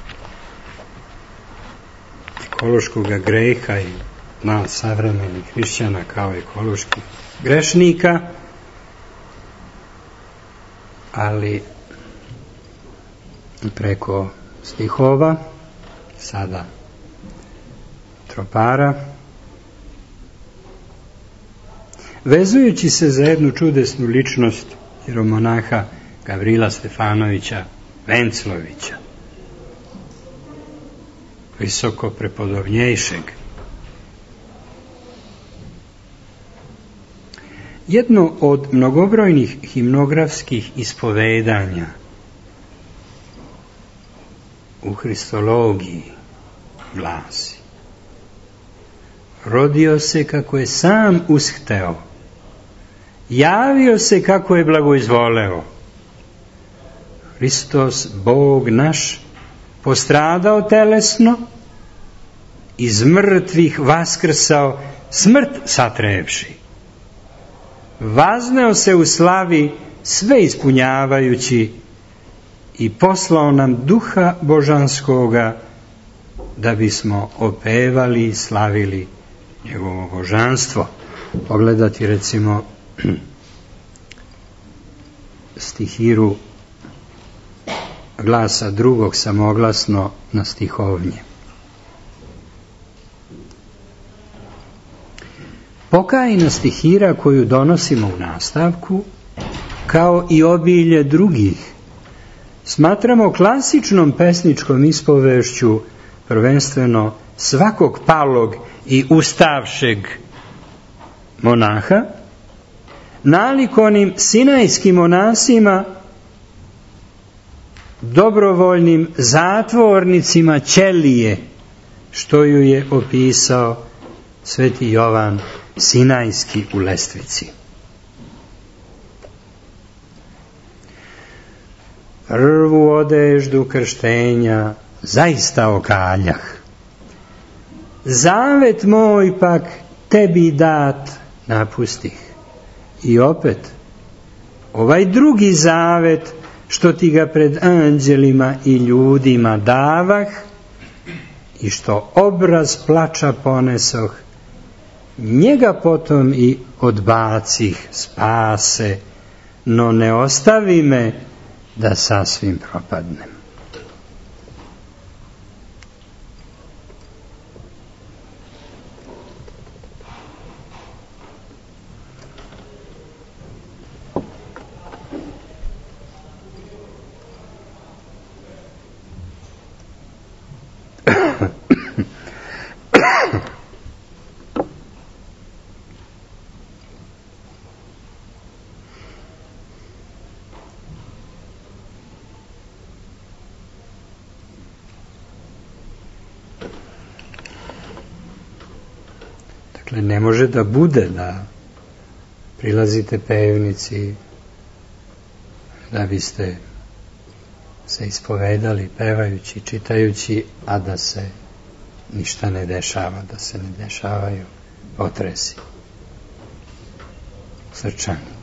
ekološkog greha i nas savremenih hrišćana kao ekoloških grešnika, ali preko stihova, sada tropara, vezujući se za jednu čudesnu ličnost hieromonaha Gavrila Stefanovića Venclovića, visoko prepodobnjejšeg. Jedno od mnogobrojnih himnografskih ispovedanja u hristologiji glasi: rodio se kako je sam ushteo, javio se kako je blagoizvoleo. Hristos, Bog naš, postradao telesno, iz mrtvih vaskrsao, smrt satrevši. Vazneo se u slavi, sve ispunjavajući, i poslao nam duha božanskoga, da bismo opevali i slavili njegovo božanstvo. Pogledati recimo stihiru glasa drugog samoglasno na stihovnje. Pokajna stihira koju donosimo u nastavku, kao i obilje drugih, smatramo klasičnom pesničkom ispovešću prvenstveno svakog palog i ustavšeg monaha, nalik onim sinajskim monasima, dobrovoljnim zatvornicima ćelije, što ju je opisao sveti Jovan Sinajski u lestvici. Prvu odeždu krštenja zaista okaljah, zavet moj pak tebi dat napustih. I opet, ovaj drugi zavet, što ti ga pred anđelima i ljudima davah, i što obraz plača ponesoh, njega potom i odbacih spase, no ne ostavi me da sasvim propadnem. Dakle, ne može da bude da prilazite pevnici da biste se ispovedali pevajući, čitajući, a da se ništa ne dešava, da se ne dešavaju potresi srčani.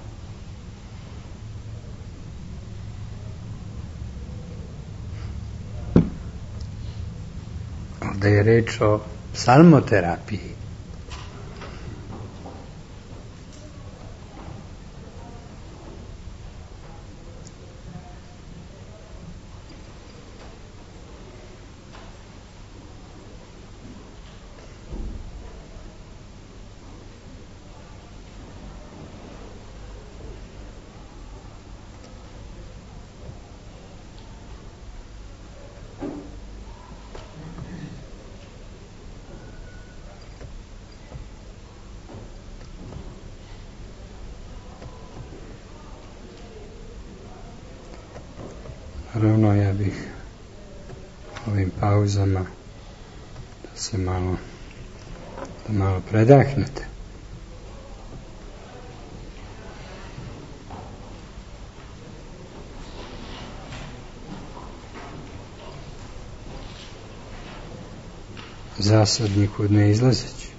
Ovdje je reč o psalmoterapiji. Naravno, ja bih ovim pauzama da se malo, da malo predahnete. Zasadniku ne izlazeći.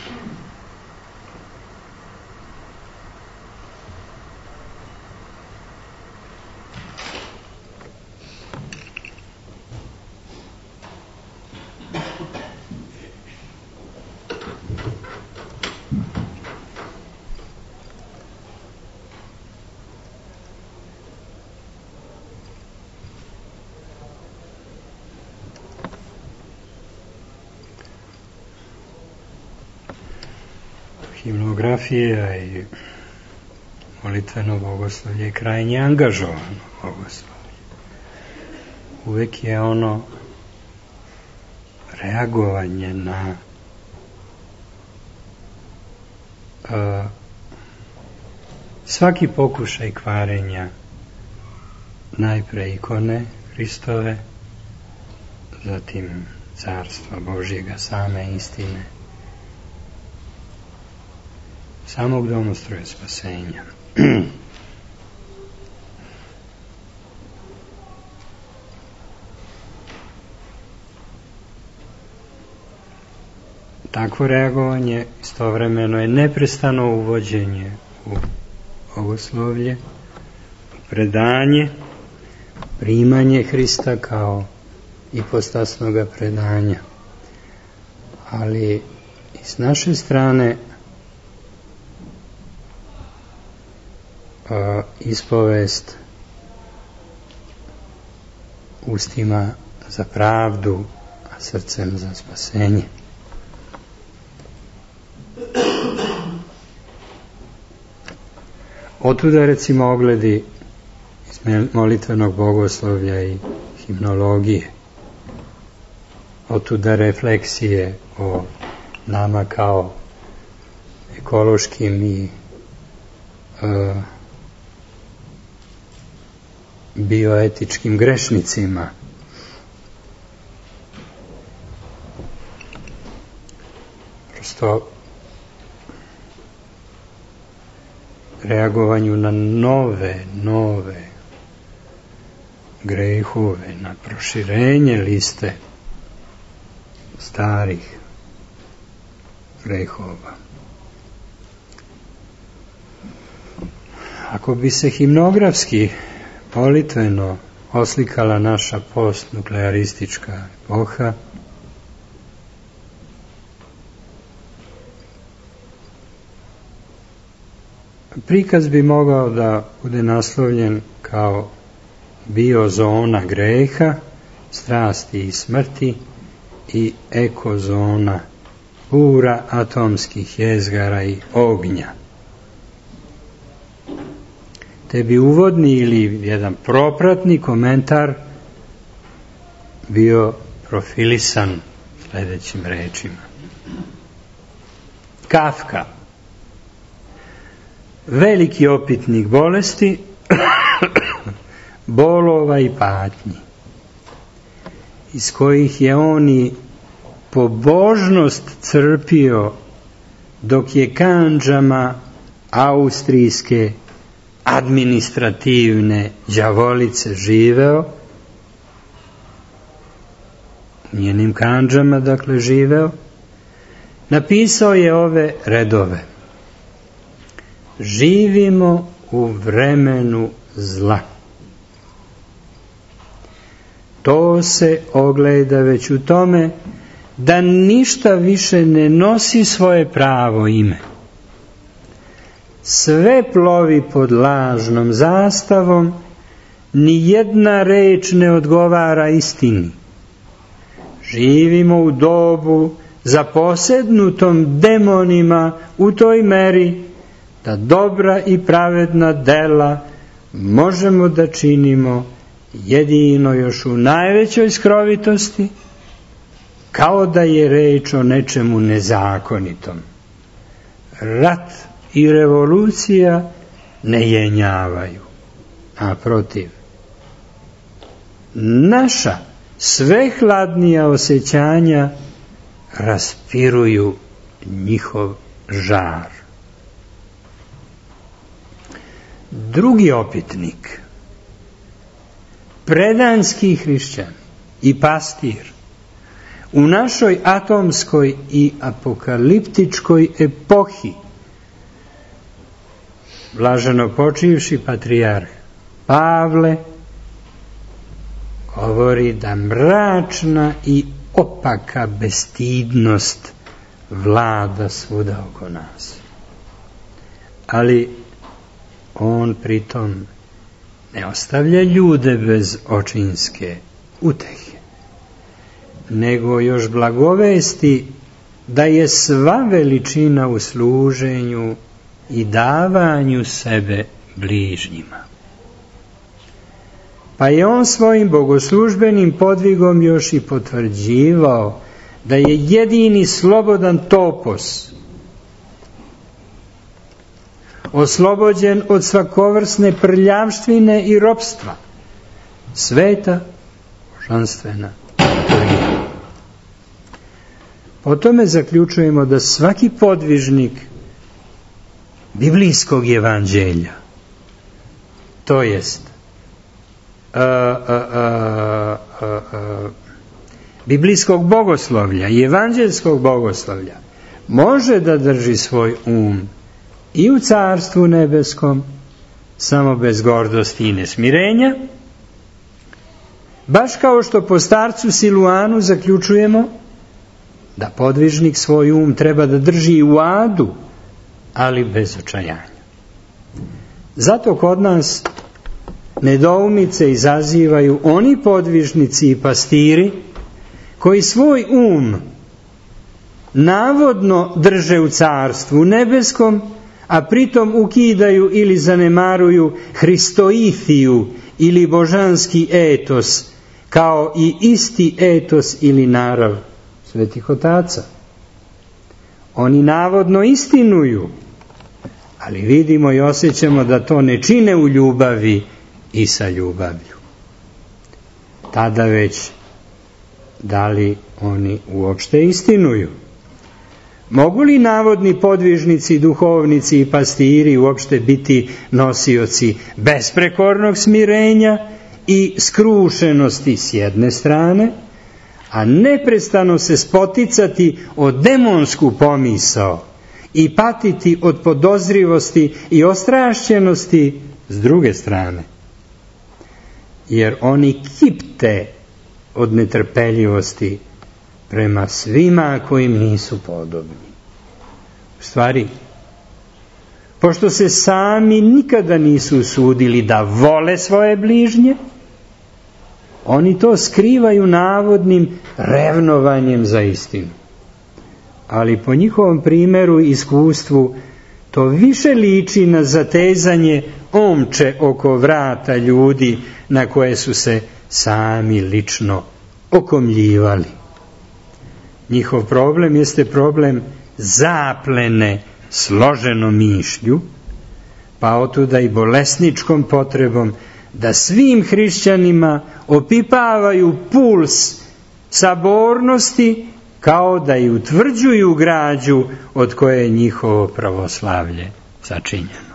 Himnografija i molitveno bogoslovlje je krajnje angažovano bogoslovlje. Uvek je ono reagovanje na uh, svaki pokušaj kvarenja najpre ikone Hristove, zatim carstva Božjega, same istine, samog domostroja spasenja. Takvo reagovanje istovremeno je neprestano uvođenje u bogoslovlje, predanje, primanje Hrista kao ipostasnoga predanja. Ali i s naše strane a, ispovest ustima za pravdu, a srcem za spasenje. Otuda recimo ogledi iz molitvenog bogoslovlja i himnologije. Otuda refleksije o nama kao ekološkim i uh, bioetičkim grešnicima. Prosto reagovanju na nove, nove grehove, na proširenje liste starih grehova. Ako bi se himnografski, molitveno oslikala naša postnuklearistička epoha, prikaz bi mogao da bude naslovljen kao biozona greha, strasti i smrti i ekozona bura atomskih jezgara i ognja. Te bi uvodni ili jedan propratni komentar bio profilisan sljedećim rečima. Kafka, veliki opitnik bolesti, bolova i patnji, iz kojih je on i pobožnost crpio dok je kandžama austrijske administrativne đavolice živeo, njenim kandžama dakle živeo, napisao je ove redove. Živimo u vremenu zla. To se ogleda već u tome da ništa više ne nosi svoje pravo ime. Sve plovi pod lažnom zastavom, ni jedna reč ne odgovara istini. Živimo u dobu zaposednutom demonima u toj meri da dobra i pravedna dela možemo da činimo jedino još u najvećoj skrovitosti, kao da je reč o nečemu nezakonitom. Rat i revolucija ne jenjavaju, a protiv. Naša sve hladnija osjećanja raspiruju njihov žar. Drugi opitnik, predanski hrišćan i pastir, u našoj atomskoj i apokaliptičkoj epohi, blaženo počivši patrijarh Pavle govori da mračna i opaka bestidnost vlada svuda oko nas. Ali on pritom ne ostavlja ljude bez očinske utehe, nego još blagovesti da je sva veličina u služenju i davanju sebe bližnjima. Pa je on svojim bogoslužbenim podvigom još i potvrđivao da je jedini slobodan topos, oslobođen od svakovrsne prljavštine i ropstva, sveta, božanstvena liturgija. Po tome zaključujemo da svaki podvižnik biblijskog evanđelja, to jest a, a, a, a, a, biblijskog bogoslovlja i evanđelskog bogoslovlja, može da drži svoj um i u carstvu nebeskom, samo bez gordosti i nesmirenja, baš kao što po starcu Siluanu zaključujemo da podvižnik svoj um treba da drži u adu, ali bez očajanja. Zato kod nas nedoumice izazivaju oni podvižnici i pastiri koji svoj um navodno drže u carstvu nebeskom, a pritom ukidaju ili zanemaruju hristoithiju ili božanski etos, kao i isti etos ili narav svetih otaca. Oni navodno istinuju, ali vidimo i osjećamo da to ne čine u ljubavi i sa ljubavlju. Tada već, da li oni uopšte istinuju? Mogu li navodni podvižnici, duhovnici i pastiri uopšte biti nosioci besprekornog smirenja i skrušenosti s jedne strane, a neprestano se spoticati od demonsku pomisao i patiti od podozrivosti i ostrašćenosti s druge strane? Jer oni kipte od netrpeljivosti prema svima koji im nisu podobni. U stvari, pošto se sami nikada nisu usudili da vole svoje bližnje, oni to skrivaju navodnim revnovanjem za istinu. Ali po njihovom primjeru i iskustvu to više liči na zatezanje omče oko vrata ljudi na koje su se sami lično okomljivali. Njihov problem jeste problem zaplene složenom mišlju, pa otuda i bolesničkom potrebom da svim hrišćanima opipavaju puls sabornosti, kao da i utvrđuju građu od koje je njihovo pravoslavlje sačinjeno.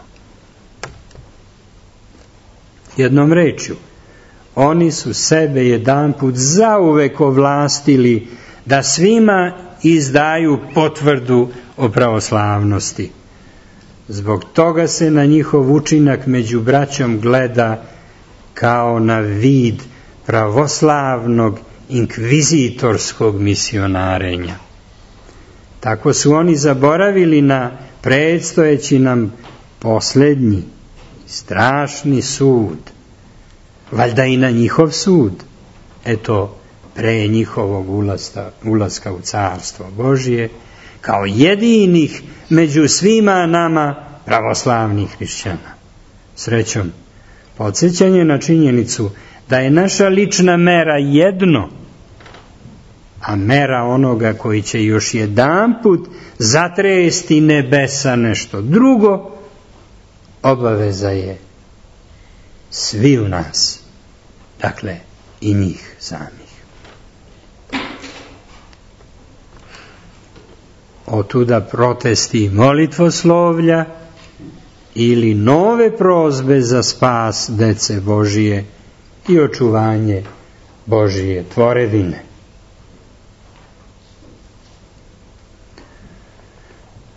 Jednom rečju, oni su sebe jedanput zauvek ovlastili da svima izdaju potvrdu o pravoslavnosti. Zbog toga se na njihov učinak među braćom gleda kao na vid pravoslavnog inkvizitorskog misionarenja. Tako su oni zaboravili na predstojeći nam posljednji strašni sud, valjda i na njihov sud, eto, pre njihovog ulaska, ulaska u carstvo Božije, kao jedinih među svima nama pravoslavnih hrišćana. Srećom, podsjećanje na činjenicu da je naša lična mera jedno, a mera onoga koji će još jedanput zatresti nebesa nešto drugo, obaveza je svi u nas, dakle i njih samih. Otuda protesti molitvoslovlja ili nove prozbe za spas dece Božije i očuvanje Božije tvorevine.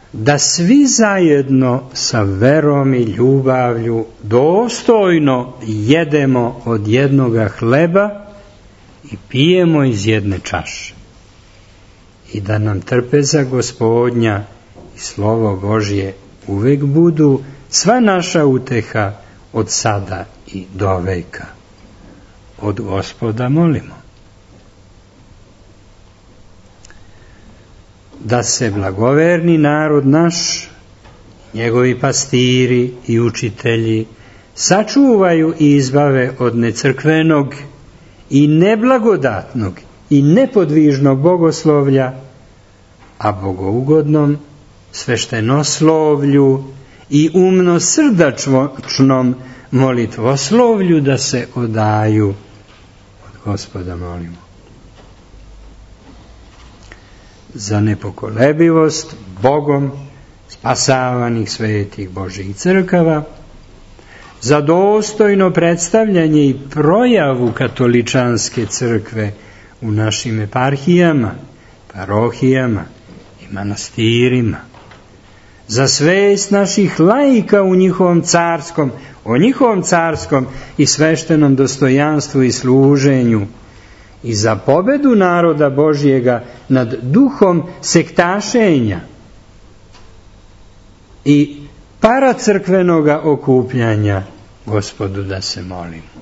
da svi zajedno sa verom i ljubavlju dostojno jedemo od jednoga hleba i pijemo iz jedne čaše. I da nam trpeza Gospodnja i slovo Božje uvek budu sva naša uteha od sada i do veka. Od Gospoda molimo. Da se blagoverni narod naš, njegovi pastiri i učitelji sačuvaju i izbave od necrkvenog i neblagodatnog i nepodvižnog bogoslovlja, a bogougodnom sveštenoslovlju i umnosrdačnom molitvoslovlju da se odaju. Od Gospoda molimo. Za nepokolebivost Bogom spasavanih svetih Božjih crkava, za dostojno predstavljanje i projavu katoličanske crkve u našim eparhijama, parohijama i manastirima, za svest naših laika u njihovom carskom, o njihovom carskom i sveštenom dostojanstvu i služenju, i za pobedu naroda Božjega nad duhom sektašenja i paracrkvenoga okupljanja, Gospodu da se molimo.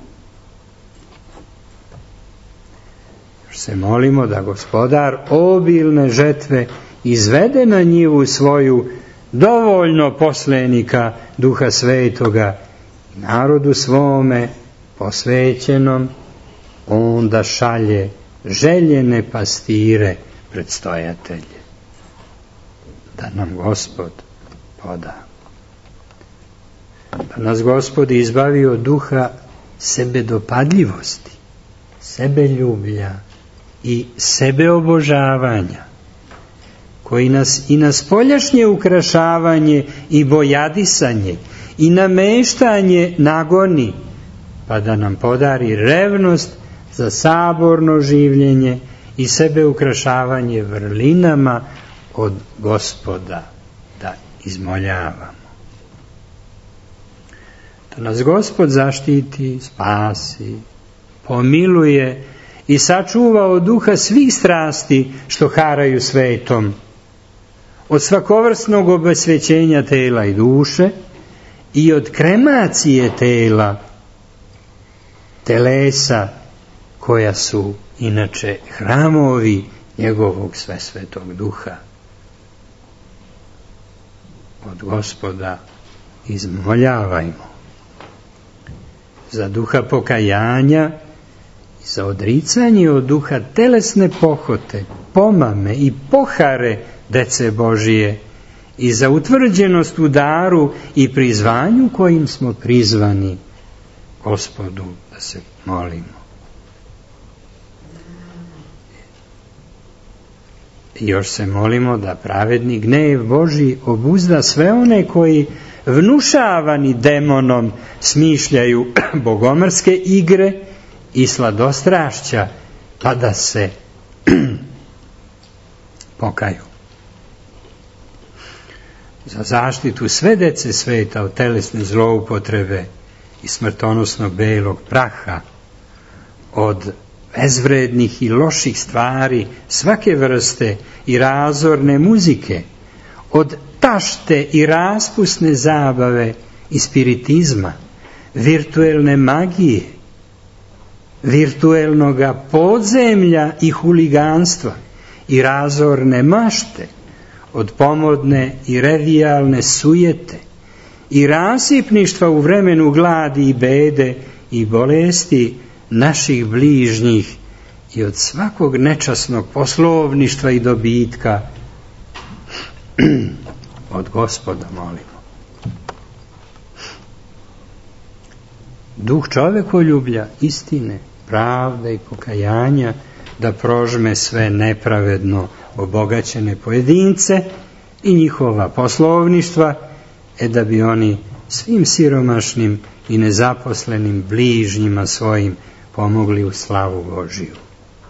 Još se molimo da Gospodar obilne žetve izvede na njivu svoju dovoljno poslenika Duha Svetoga i narodu svome posvećenom onda šalje željene pastire predstojatelje. Da nam Gospod poda. Da nas Gospod izbavi od duha sebedopadljivosti, sebeljublja i sebeobožavanja, koji nas i na spoljašnje ukrašavanje i bojadisanje i nameštanje nagoni, pa da nam podari revnost za saborno življenje i sebe ukrašavanje vrlinama od Gospoda da izmoljavamo. Da nas Gospod zaštiti, spasi, pomiluje i sačuva od duha svih strasti što haraju svetom, od svakovrsnog obesvećenja tela i duše i od kremacije tela, telesa, koja su inače hramovi njegovog svesvetog duha. Od Gospoda izmoljavajmo za duha pokajanja i za odricanje od duha telesne pohote, pomame i pohare dece Božije i za utvrđenost u daru i prizvanju kojim smo prizvani. Gospodu da se molimo. I još se molimo da pravedni gnev Božji obuzda sve one koji vnušavani demonom smišljaju bogomrske igre i sladostrašća, pa da se pokaju. Za zaštitu sve dece sveta od telesne zloupotrebe i smrtonosnog belog praha, od bezvrednih i loših stvari svake vrste i razorne muzike, od tašte i raspusne zabave i spiritizma, virtuelne magije, virtuelnoga podzemlja i huliganstva i razorne mašte, od pomodne i revijalne sujete i rasipništva u vremenu gladi i bede i bolesti naših bližnjih i od svakog nečasnog poslovništva i dobitka. Od Gospoda molimo. Duh čovekoljublja, istine, pravde i pokajanja da prožme sve nepravedno obogaćene pojedince i njihova poslovništva, e da bi oni svim siromašnim i nezaposlenim bližnjima svojim pomogli u slavu Božiju.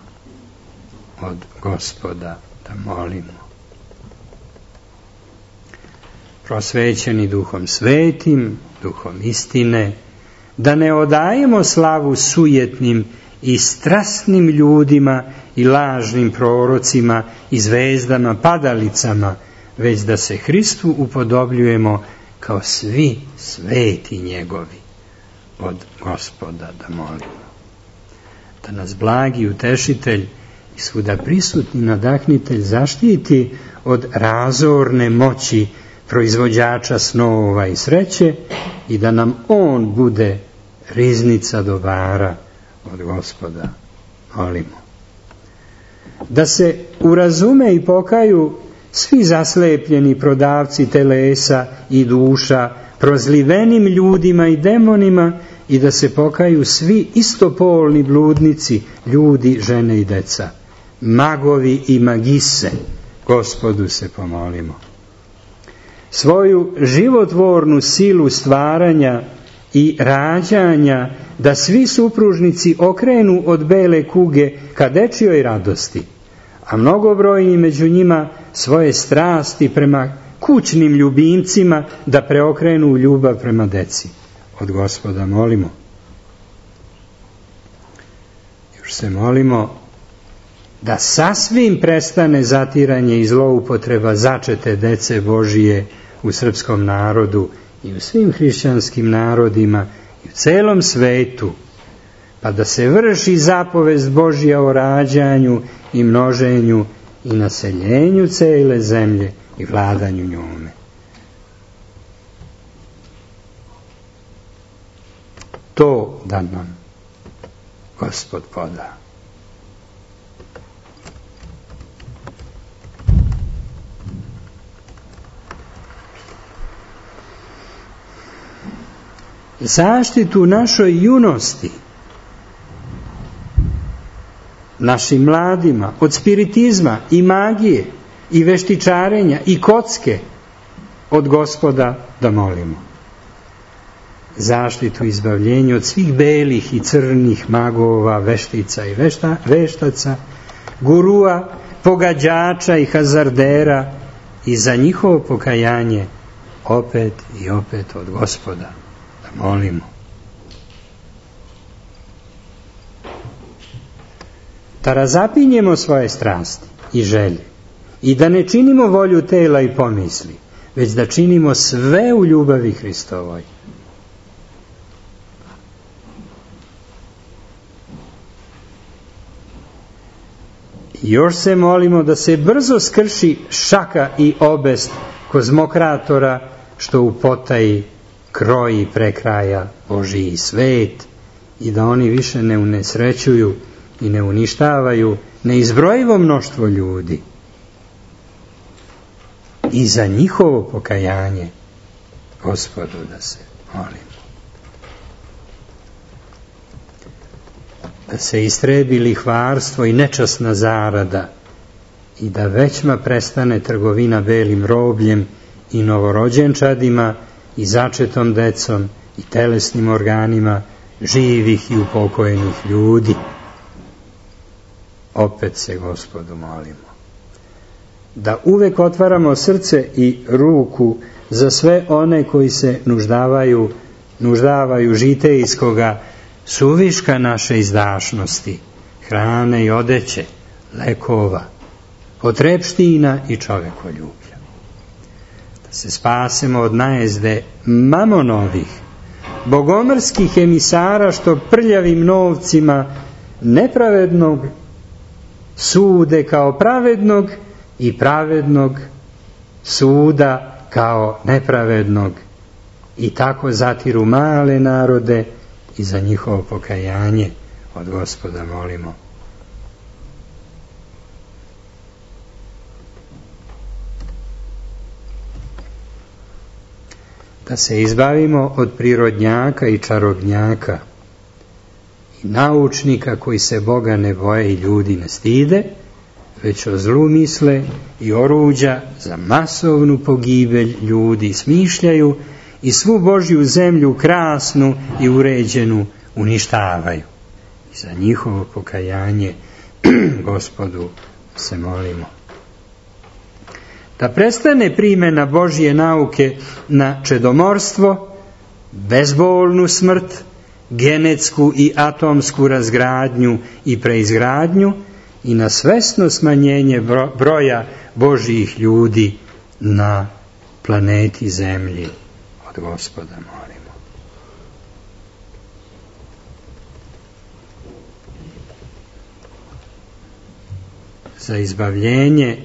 Od Gospoda da molimo. prosvećeni Duhom Svetim, Duhom istine, da ne odajemo slavu sujetnim i strasnim ljudima i lažnim prorocima i zvezdama padalicama, već da se Hristu upodobljujemo kao svi sveti njegovi, od Gospoda da molimo. Da nas blagi utešitelj i svuda prisutni nadahnitelj zaštiti od razorne moći proizvođača snova i sreće i da nam on bude riznica dobara od Gospoda molimo. Da se urazume i pokaju svi zaslepljeni prodavci telesa i duša prozlivenim ljudima i demonima i da se pokaju svi istopolni bludnici, ljudi, žene i deca, magovi i magise, Gospodu se pomolimo. Svoju životvornu silu stvaranja i rađanja da svi supružnici okrenu od bele kuge ka dečjoj radosti, a mnogobrojni među njima svoje strasti prema kućnim ljubimcima da preokrenu u ljubav prema deci. Od Gospoda molimo. Još se molimo da sasvim prestane zatiranje i zloupotreba začete dece Božije u srpskom narodu i u svim hrišćanskim narodima i u celom svetu, pa da se vrši zapovest Božja o rađanju i množenju i naseljenju cele zemlje i vladanju njome. To da nam Gospod poda. Zaštitu našoj junosti, našim mladima, od spiritizma i magije i veštičarenja i kocke, od Gospoda da molimo. Zaštitu i izbavljenje od svih belih i crnih magova, veštica i vešta, veštaca, gurua, pogađača i hazardera i za njihovo pokajanje opet i opet od Gospoda da molimo. Da razapinjemo svoje strasti i želje i da ne činimo volju tela i pomisli, već da činimo sve u ljubavi Hristovoj. I još se molimo da se brzo skrši šaka i obest kozmokratora što u potaji kroji prekraja Božiji svet i da oni više ne unesrećuju i ne uništavaju neizbrojivo mnoštvo ljudi. I za njihovo pokajanje Gospodu da se molimo. Da se istrebi lihvarstvo i nečasna zarada i da većma prestane trgovina belim robljem i novorođenčadima i začetom decom i telesnim organima živih i upokojenih ljudi. Opet se Gospodu molimo. Da uvek otvaramo srce i ruku za sve one koji se nuždavaju, nuždavaju žitejskoga suviška naše izdašnosti, hrane i odeće, lekova, potrepština i čovekoljublja. Da se spasemo od najezde mamonovih, bogomrskih emisara što prljavim novcima nepravednog sude kao pravednog i pravednog suda kao nepravednog i tako zatiru male narode i za njihovo pokajanje od Gospoda molimo. Da se izbavimo od prirodnjaka i čarobnjaka i naučnika koji se Boga ne boje i ljudi ne stide, već o zlu misle i oruđa za masovnu pogibelj ljudi smišljaju i svu Božju zemlju krasnu i uređenu uništavaju. I za njihovo pokajanje Gospodu se molimo. da prestane primjena Božje nauke na čedomorstvo, bezbolnu smrt, genetsku i atomsku razgradnju i preizgradnju i na svesno smanjenje broja Božjih ljudi na planeti Zemlji. Od Gospoda molimo. Za izbavljenje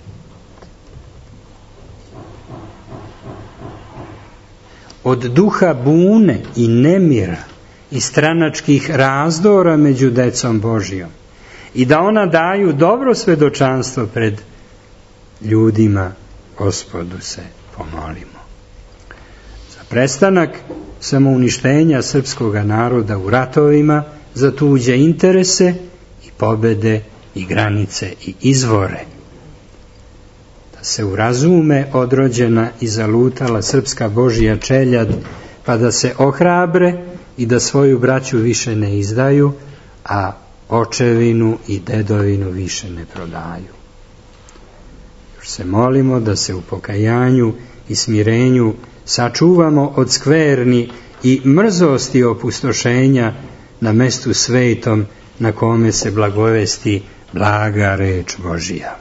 od duha bune i nemira i stranačkih razdora među decom Božjom i da ona daju dobro svedočanstvo pred ljudima, Gospodu se pomolimo. Za prestanak samouništenja srpskog naroda u ratovima za tuđe interese i pobede i granice i izvore. Da se urazume odrođena i zalutala srpska Božja čeljad, pa da se ohrabre i da svoju braću više ne izdaju, a očevinu i dedovinu više ne prodaju. Još se molimo da se u pokajanju i smirenju sačuvamo od skverni i mrzosti opustošenja na mestu svetom na kome se blagovesti blaga reč Božja.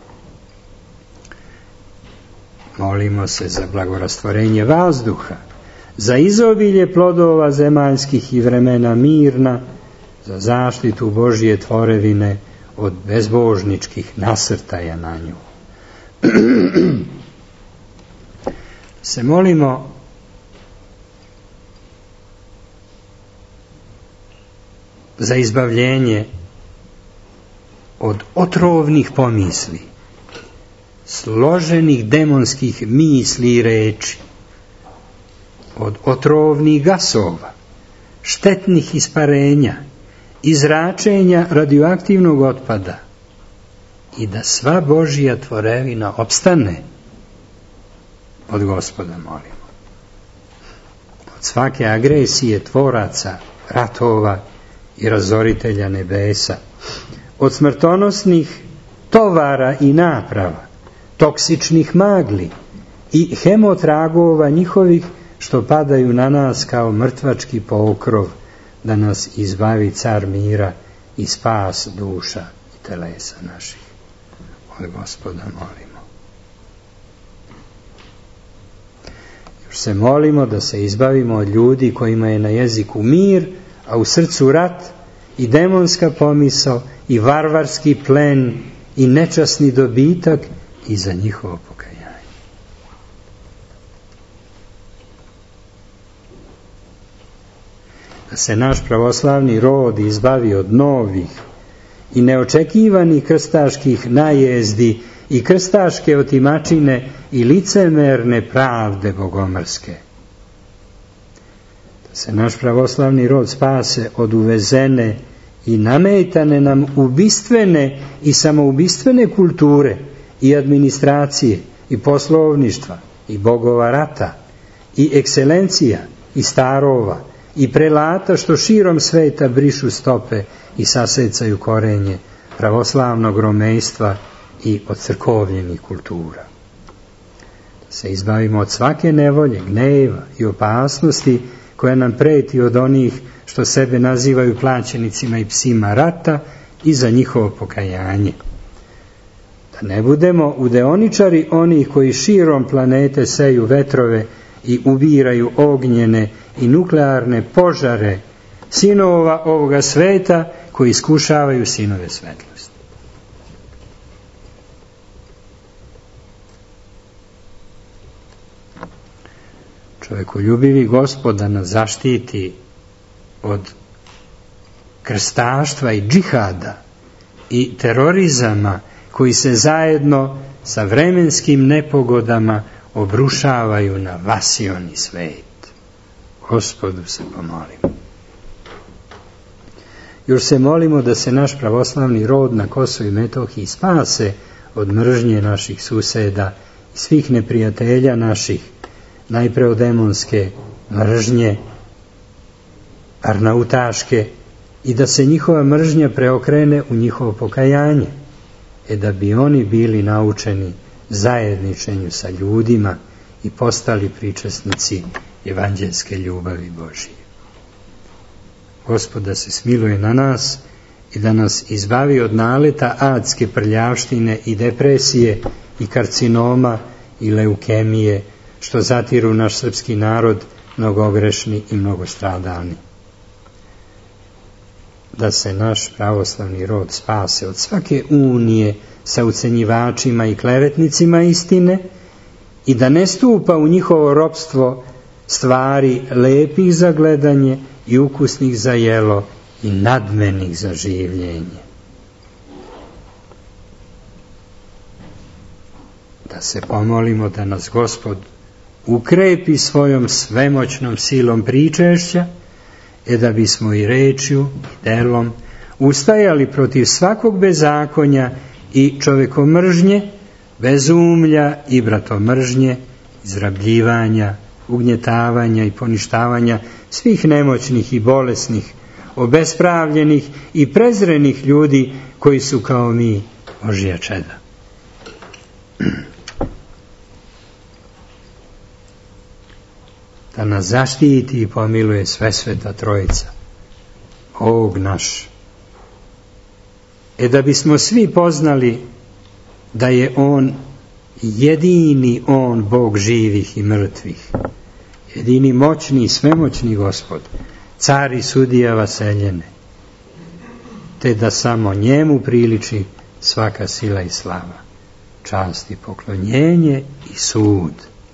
Molimo se za blagorastvorenje vazduha, za izobilje plodova zemaljskih i vremena mirna, za zaštitu Božje tvorevine od bezbožničkih nasrtaja na nju. Se molimo za izbavljenje od otrovnih pomisli, složenih demonskih misli i reči, od otrovnih gasova, štetnih isparenja, izračenja radioaktivnog otpada i da sva Božja tvorevina opstane. Od Gospoda molimo. Od svake agresije tvoraca, ratova i razoritelja nebesa, od smrtonosnih tovara i naprava, toksičnih magli i hemotragova njihovih što padaju na nas kao mrtvački pokrov, da nas izbavi car mira i spas duša i telesa naših. Od Gospoda molimo. Još se molimo da se izbavimo od ljudi kojima je na jeziku mir, a u srcu rat i demonska pomisao i varvarski plen i nečasni dobitak i za njihovo pokajanje. Da se naš pravoslavni rod izbavi od novih i neočekivanih krstaških najezdi i krstaške otimačine i licemerne pravde bogomrske. Da se naš pravoslavni rod spase od uvezene i nametane nam ubistvene i samoubistvene kulture i administracije i poslovništva i bogova rata i ekscelencija i starova i prelata što širom sveta brišu stope i sasecaju korenje pravoslavnog romejstva i od crkovljenih kultura. Da se izbavimo od svake nevolje, gneva i opasnosti koja nam preti od onih što sebe nazivaju plaćenicima i psima rata i za njihovo pokajanje. Da ne budemo udeoničari onih koji širom planete seju vetrove i ubiraju ognjene i nuklearne požare sinova ovoga sveta koji iskušavaju sinove svetlosti. Čovjekoljubivi Gospod da nas zaštiti od krstaštva i džihada i terorizama koji se zajedno sa vremenskim nepogodama obrušavaju na vasioni svet. Gospodu se pomolimo. Još se molimo da se naš pravoslavni rod na Kosovu i Metohiji spase od mržnje naših suseda i svih neprijatelja naših, najpre od demonske mržnje, arnautaške, i da se njihova mržnja preokrene u njihovo pokajanje, e da bi oni bili naučeni zajedničenju sa ljudima i postali pričasnici evanđelske ljubavi Božije. Gospod da se smiluje na nas i da nas izbavi od naleta adske prljavštine i depresije i karcinoma i leukemije, što zatiru naš srpski narod, mnogogrešni i mnogostradalni. Da se naš pravoslavni rod spase od svake unije sa ucenjivačima i klevetnicima istine i da ne stupa u njihovo ropstvo stvari lepih za gledanje i ukusnih za jelo i nadmenih za življenje. Da se pomolimo da nas Gospod ukrepi svojom svemoćnom silom pričešća, e da bismo i rečju i delom ustajali protiv svakog bezakonja i čovekomržnje, bezumlja i bratomržnje, izrabljivanja, ugnjetavanja i poništavanja svih nemoćnih i bolesnih, obespravljenih i prezrenih ljudi koji su kao mi Božja čeda. Da nas zaštiti i pomiluje Svesveta Trojica, Bog naš. E da bismo svi poznali da je On jedini On Bog živih i mrtvih, jedini moćni i svemoćni Gospod, car i sudija vaseljene, te da samo njemu priliči svaka sila i slava, čast i poklonjenje i sud.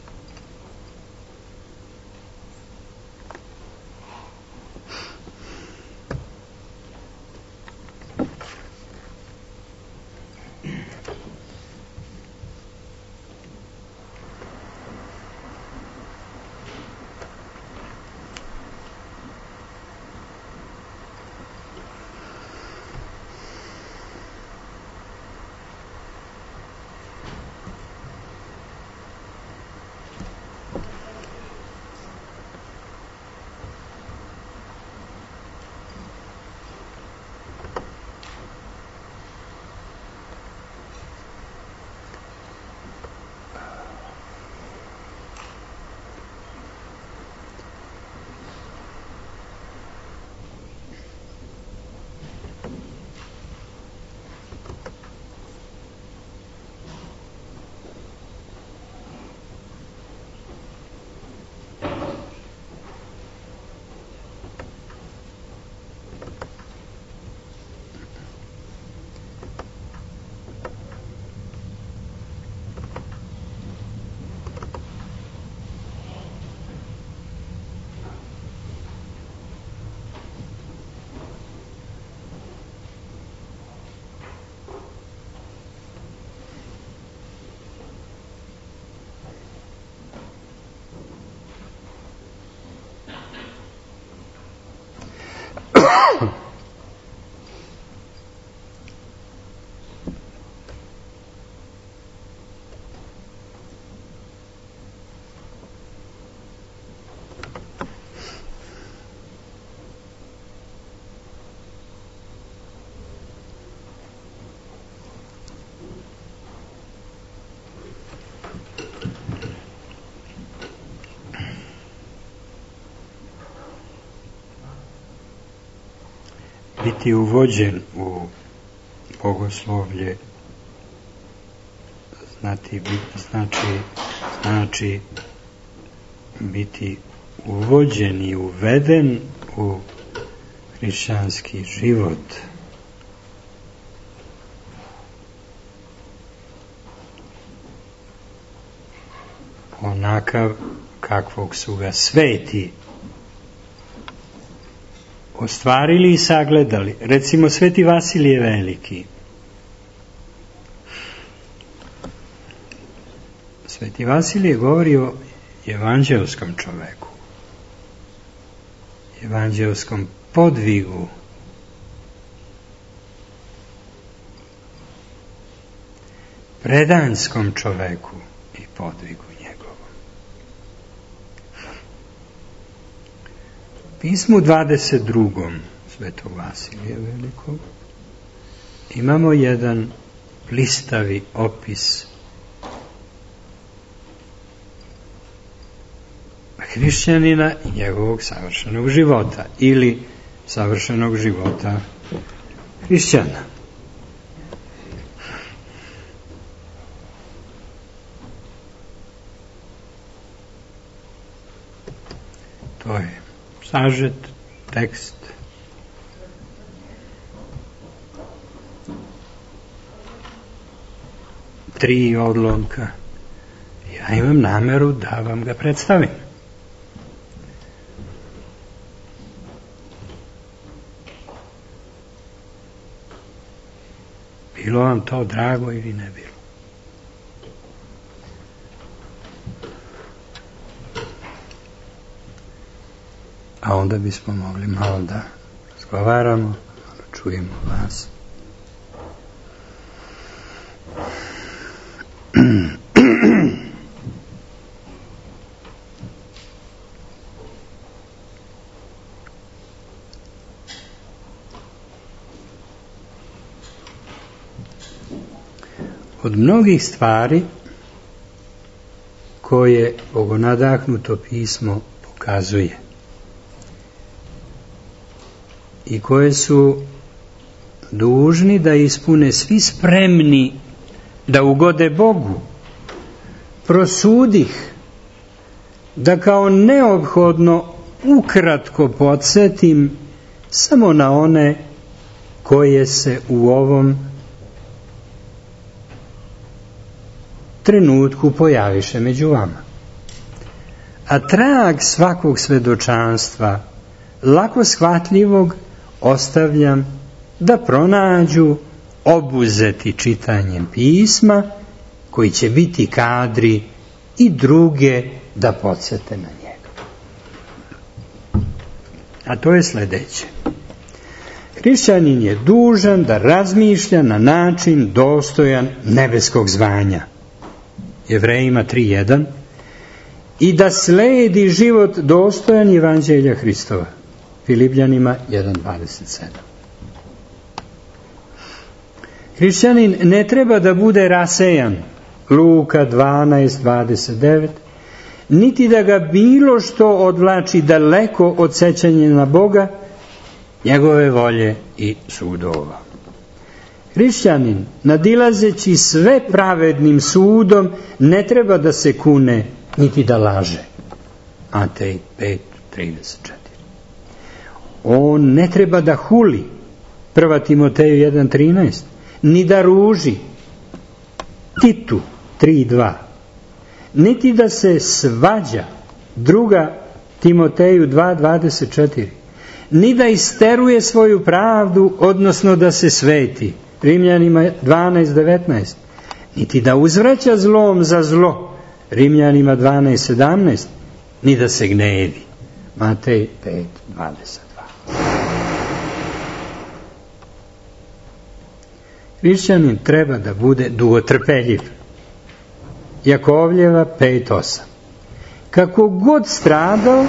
Biti uvođen u bogoslovlje znači, znači, znači biti uvođen i uveden u hrišćanski život. Onakav kakvog su ga sveti ostvarili i sagledali. Recimo Sveti Vasilije Veliki. Sveti Vasilije govori o evanđelskom čoveku, evanđelskom podvigu, predanskom čoveku i podvigu njegovom. Pismu dvadeset drugom Svetog Vasilija Velikog imamo jedan blistavi opis hrišćanina i njegovog savršenog života ili savršenog života hrišćana. To je sažet tekst. Tri odlomka. Ja imam nameru da vam ga predstavim. Bilo vam to drago ili ne bilo? A onda bismo mogli malo da razgovaramo, malo čujemo vas. Od mnogih stvari koje bogonadahnuto pismo pokazuje i koje su dužni da ispune svi spremni da ugode Bogu, prosudih da kao neophodno ukratko podsjetim samo na one koje se u ovom trenutku pojaviše među vama. A trag svakog svedočanstva, lako shvatljivog, ostavljam da pronađu obuzeti čitanjem pisma, koji će biti kadri i druge da podsjete na njega. A to je sledeće. Hrišćanin je dužan da razmišlja na način dostojan nebeskog zvanja. Jevrejima tri jedan, i da sledi život dostojan evanđelja Hristova. Filipljanima jedan dvadeset sedam. Hrišćanin ne treba da bude rasejan. Luka dvanaest dvadeset devet, niti da ga bilo što odvlači daleko od sećanja na Boga, njegove volje i sudova. Hrišćanin, nadilazeći sve pravednim sudom, ne treba da se kune, niti da laže. Matej pet trideset četiri. On ne treba da huli, prva Timoteju jedan trinaest, ni da ruži, Titu tri dva, niti da se svađa, druga Timoteju dva dvadeset četiri, ni da isteruje svoju pravdu, odnosno da se sveti, Rimljanima dvanaest devetnaest, niti da uzvraća zlom za zlo, Rimljanima dvanaest sedamnaest, ni da se gnevi, Matej pet dvadeset dva. Hrišćanin treba da bude dugotrpeljiv. Jakovljeva pet osam. Kako god stradao,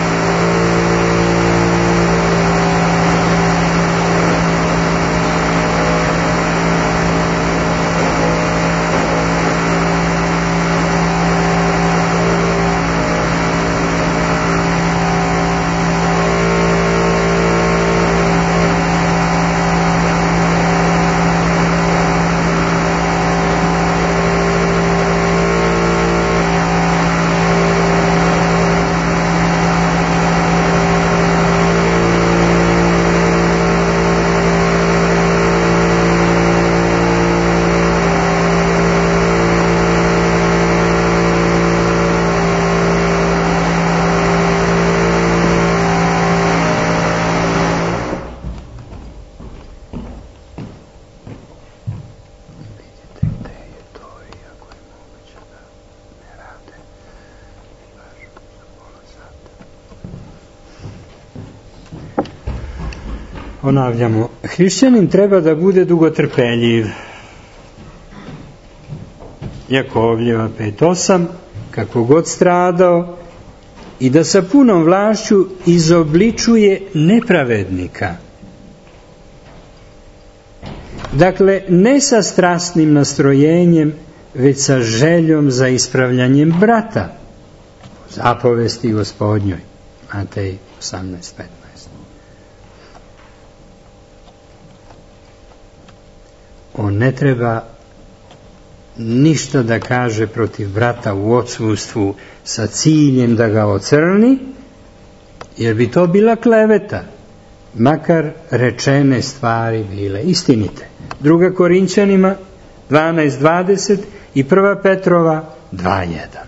ponavljamo, hrišćanin treba da bude dugotrpeljiv. Jakovljeva pet osam, kako god stradao, i da sa punom vlašću izobličuje nepravednika. Dakle, ne sa strasnim nastrojenjem, već sa željom za ispravljanjem brata. zapovesti Gospodnjoj. Matej osamnaest petnaest. On ne treba ništa da kaže protiv brata u odsustvu sa ciljem da ga ocrni, jer bi to bila kleveta, makar rečene stvari bile istinite. Druga Korinćanima dvanaest dvadeset i prva Petrova dva jedan.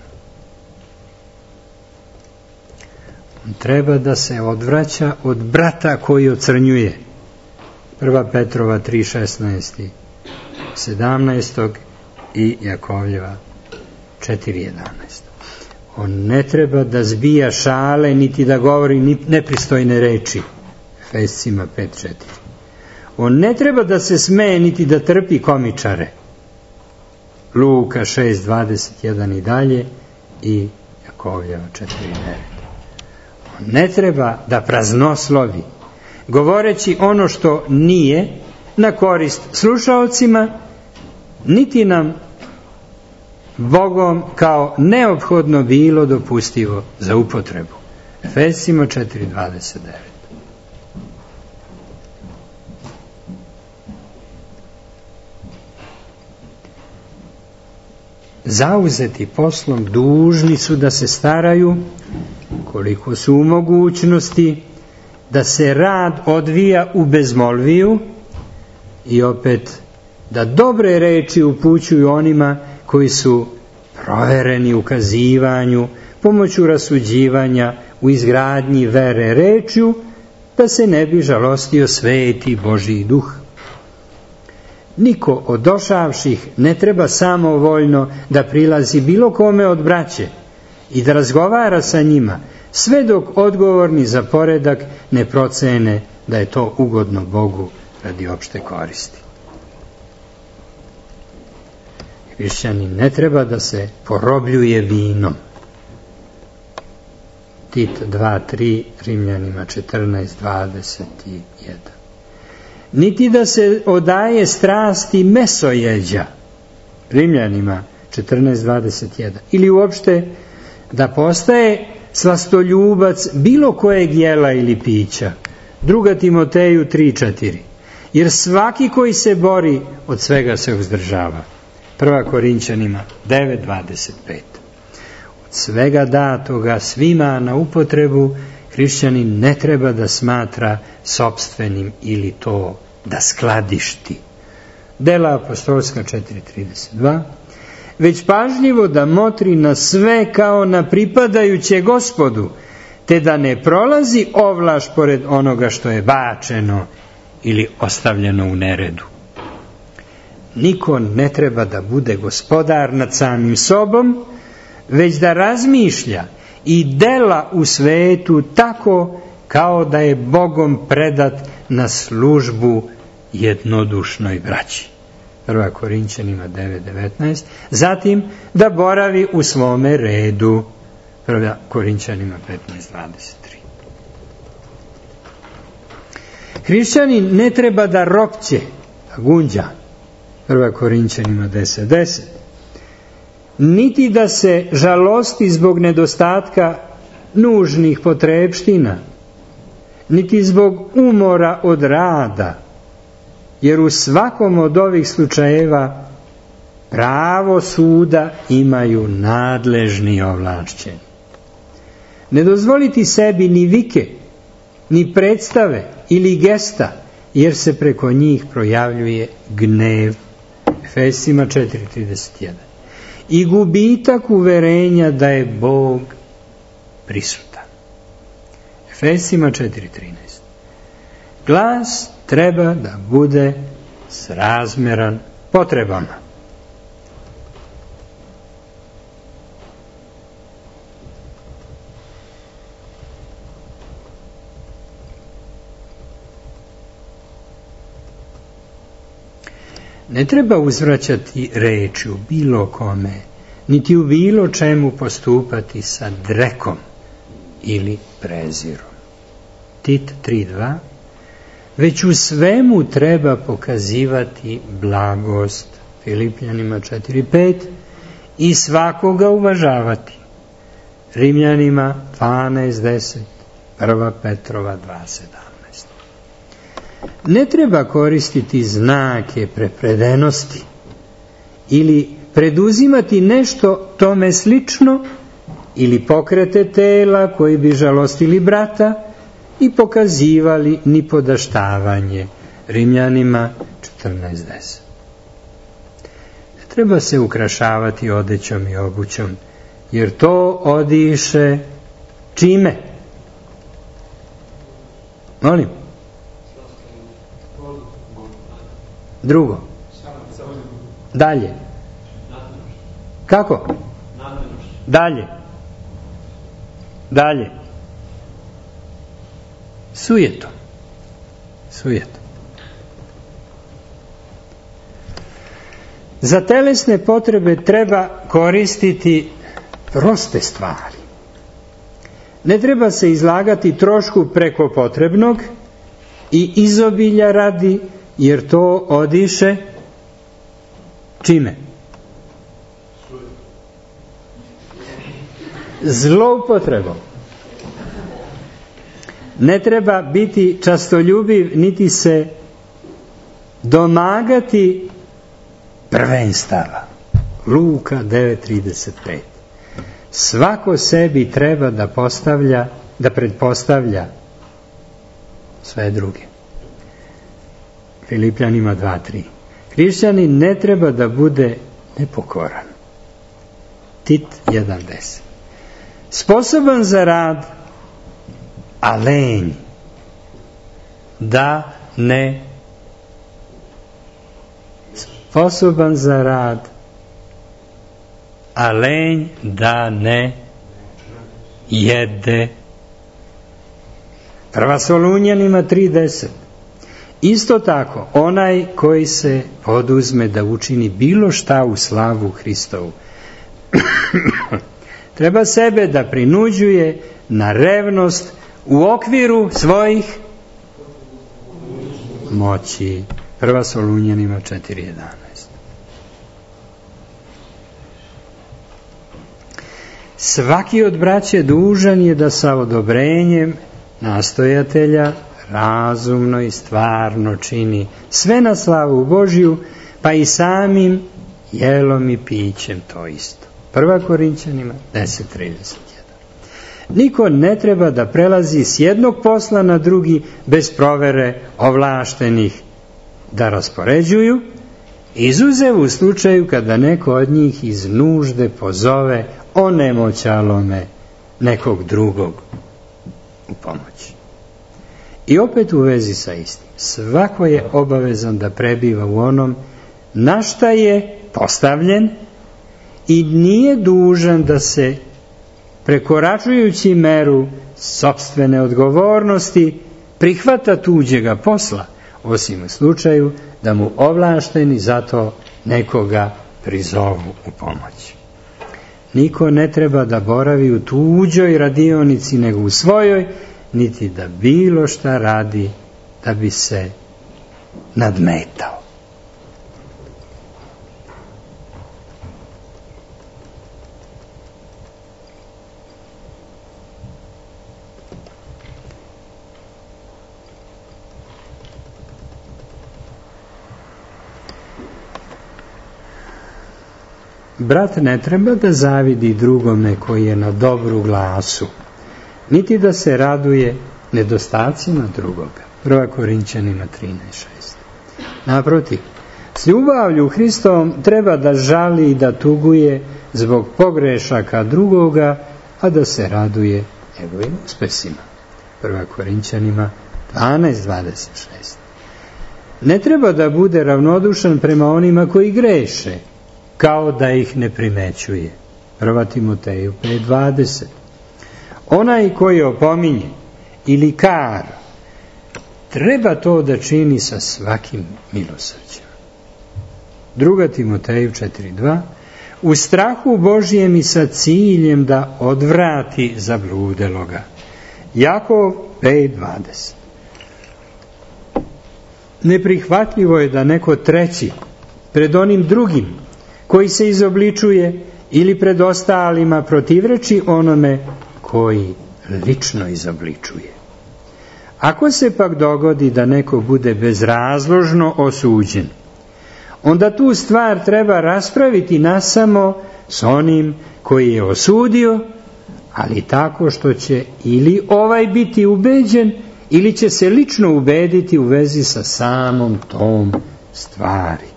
On treba da se odvraća od brata koji ocrnjuje. prva Petrova tri šesnaest sedamnaest i Jakovljeva četiri jedanaest. On ne treba da zbija šale, niti da govori nepristojne reči. Efescima pet četiri. On ne treba da se smeje, niti da trpi komičare. Luka šest dvadeset jedan i dalje i Jakovljeva četiri devet. On ne treba da praznoslovi, govoreći ono što nije na korist slušaocima, niti nam Bogom kao neophodno bilo dopustivo za upotrebu. Efesima četiri dvadeset devet. Zauzeti poslom dužni su da se staraju, koliko su u mogućnosti, da se rad odvija u bezmolviju i opet da dobre reči upućuju onima koji su provereni u kazivanju, pomoću rasuđivanja, u izgradnji vere rečju, da se ne bi žalostio sveti Božji duh. Niko od došavših ne treba samovoljno da prilazi bilo kome od braće i da razgovara sa njima, sve dok odgovorni za poredak ne procene da je to ugodno Bogu radi opšte koristi. Hrišćanin ne treba da se porobljuje vinom. Tit dva tri, Rimljanima četrnaest dvadeset jedan. Niti da se odaje strasti mesojeđa, Rimljanima četrnaest dvadeset jedan. Ili uopšte da postaje slastoljubac bilo kojeg jela ili pića, druga Timoteju tri četiri. Jer svaki koji se bori, od svega se uzdržava. prva Korinćanima devet dvadeset pet. Od svega datoga svima na upotrebu hrišćanin ne treba da smatra sopstvenim ili to da skladišti. Dela apostolska četiri trideset dva. Već pažljivo da motri na sve kao na pripadajuće Gospodu, te da ne prolazi ovlaš pored onoga što je bačeno ili ostavljeno u neredu. Niko ne treba da bude gospodar nad samim sobom, već da razmišlja i dela u svetu tako kao da je Bogom predat na službu jednodušnoj braći. prva Korinćanima devet devetnaest. Zatim da boravi u svome redu. prva Korinćanima petnaest dvadeset tri. Hrišćanin ne treba da ropće, da gunđa. prva Korinćanima deset deset. Niti da se žalosti zbog nedostatka nužnih potrepština, niti zbog umora od rada, jer u svakom od ovih slučajeva pravo suda imaju nadležni ovlašćeni. Ne dozvoliti sebi ni vike, ni predstave ili gesta, jer se preko njih projavljuje gnev. Efesima četiri trideset jedan. I gubitak uverenja da je Bog prisutan. Efesima četiri trinaest. Glas treba da bude srazmeran potrebama. Ne treba uzvraćati reči u bilo kome, niti u bilo čemu postupati sa drekom ili prezirom. Tit tri dva. Već u svemu treba pokazivati blagost. Filipljanima četiri pet. I svakoga uvažavati. Rimljanima dvanaest deset, prva Petrova dva sedamnaest. Ne treba koristiti znake prepredenosti ili preduzimati nešto tome slično ili pokrete tela koji bi žalostili brata i pokazivali nipodaštavanje. Rimljanima četrnaest deset. Ne treba se ukrašavati odećom i obućom, jer to odiše čime? Molim? Drugo. Dalje. Kako? Dalje. Dalje. Sujetom. Sujetom. Za telesne potrebe treba koristiti proste stvari. Ne treba se izlagati trošku preko potrebnog i izobilja radi, jer to odiše čime? Zloupotrebom. Ne treba biti častoljubiv, niti se domagati prvenstava. Luka devet trideset pet. Svako sebi treba da postavlja, da pretpostavlja sve druge. Filipljanima dva tri. Hrišćanin ne treba da bude nepokoran. Tit jedan deset. Sposoban za rad, a lenj da ne sposoban za rad, a lenj da ne jede. Prva Solunjanima tri deset. Isto tako, onaj koji se poduzme da učini bilo šta u slavu Hristovu, treba sebe da prinuđuje na revnost u okviru svojih moći. Prva Solunjanima četiri jedanaest. Svaki od braće dužan je da sa odobrenjem nastojatelja razumno i stvarno čini sve na slavu Božju, pa i samim jelom i pićem to isto. Prva Korinćanima deset trideset jedan. Niko ne treba da prelazi s jednog posla na drugi bez provere ovlaštenih da raspoređuju, izuzev u slučaju kada neko od njih iz nužde pozove onemoćalome nekog drugog u pomoć. I opet u vezi sa istim, svako je obavezan da prebiva u onom na šta je postavljen i nije dužan da se, prekoračujući meru sopstvene odgovornosti, prihvata tuđega posla, osim u slučaju da mu ovlašteni zato nekoga prizovu u pomoć. Niko ne treba da boravi u tuđoj radionici nego u svojoj, niti da bilo šta radi da bi se nadmetao. Brat ne treba da zavidi drugome koji je na dobru glasu, niti da se raduje nedostacima drugoga. Prva Korinćanima trinaest šest. Naprotiv, s ljubavlju Hristovom treba da žali i da tuguje zbog pogrešaka drugoga, a da se raduje njegovim uspesima. Prva Korinćanima dvanaest dvadeset šest. Ne treba da bude ravnodušan prema onima koji greše, kao da ih ne primećuje. Prva Timoteju pet dvadeset. Onaj koji opominje ili kara, treba to da čini sa svakim milosrđem. Druga Timoteju četiri dva. U strahu Božijem i sa ciljem da odvrati zabludeloga. Jakov pet dvadeset. Neprihvatljivo je da neko treći pred onim drugim koji se izobličuje ili pred ostalima protivreči onome koji lično izobličuje. Ako se pak dogodi da neko bude bezrazložno osuđen, onda tu stvar treba raspraviti nasamo s onim koji je osudio, ali tako što će ili ovaj biti ubeđen, ili će se lično ubediti u vezi sa samom tom stvari.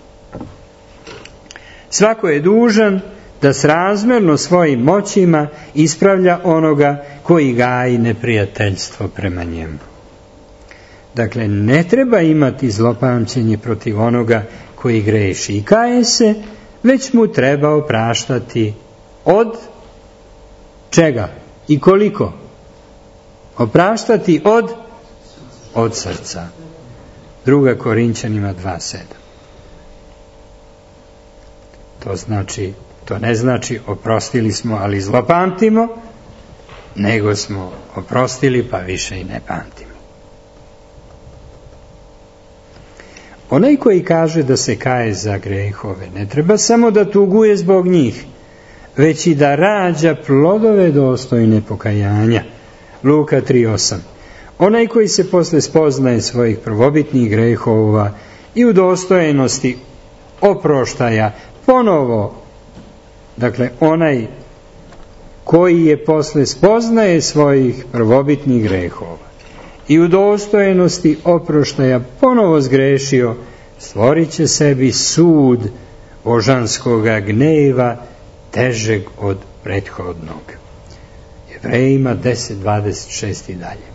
Svako je dužan da srazmerno svojim moćima ispravlja onoga koji gaji neprijateljstvo prema njemu. Dakle, ne treba imati zlopamćenje protiv onoga koji greši i kaje se, već mu treba opraštati od čega i koliko? Opraštati od od srca. Druga Korinćanima dva sedam. To znači, to ne znači oprostili smo, ali zlopamtimo, nego smo oprostili pa više i ne pamtimo. Onaj koji kaže da se kaje za grehove, ne treba samo da tuguje zbog njih, već i da rađa plodove dostojne pokajanja. Luka tri osam. Onaj koji se posle spoznaje svojih prvobitnih grehova i u dostojenosti oproštaja ponovo, dakle onaj koji je posle spoznaje svojih prvobitnih grehova i u dostojenosti oproštaja ponovo zgrešio, stvorit će sebi sud božanskoga gneva težeg od prethodnog. Jevrejima deset dvadeset šest i dalje.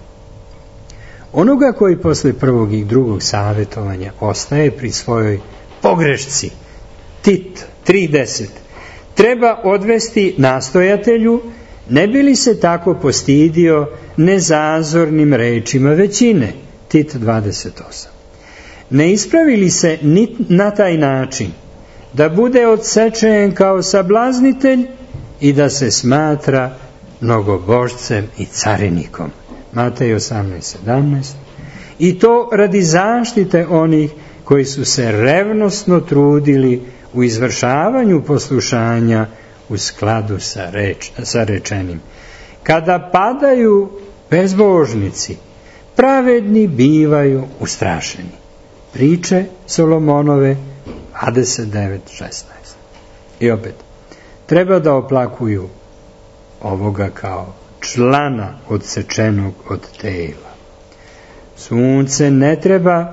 Onoga koji posle prvog i drugog savjetovanja ostaje pri svojoj pogrešci, Tit tri deset, treba odvesti nastojatelju, ne bi li se tako postidio nezazornim rečima većine, Tit dvadeset osam. Ne ispravi li se ni na taj način da bude odsečen kao sablaznitelj i da se smatra mnogobožcem i carinikom, Matej osamnaest sedamnaest, i to radi zaštite onih koji su se revnosno trudili u izvršavanju poslušanja u skladu sa, reč, sa rečenim. Kada padaju bezbožnici, pravedni bivaju ustrašeni. Priče Solomonove dvadeset devet šesnaest. I opet, treba da oplakuju ovoga kao člana odsečenog od tela. Sunce ne treba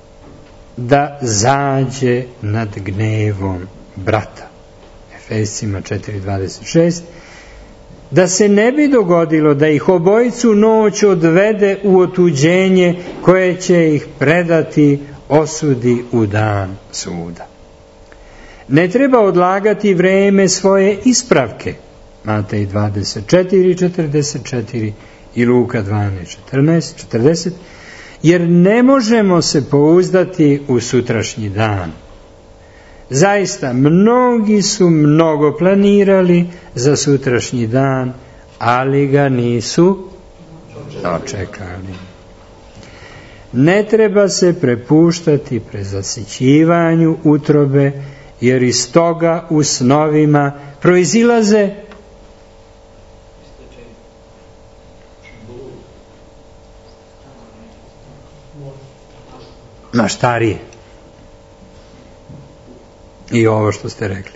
da zađe nad gnevom brata. Efescima četiri dvadeset šest. Da se ne bi dogodilo da ih obojicu noć odvede u otuđenje koje će ih predati osudi u dan suda. Ne treba odlagati vreme svoje ispravke. Matej dvadeset četiri četrdeset četiri i Luka dvanaest četrnaest, jer ne možemo se pouzdati u sutrašnji dan. Zaista, mnogi su mnogo planirali za sutrašnji dan, ali ga nisu dočekali. Ne treba se prepuštati prezasićivanju utrobe, jer iz toga u snovima proizilaze maštarije. I ovo što ste rekli.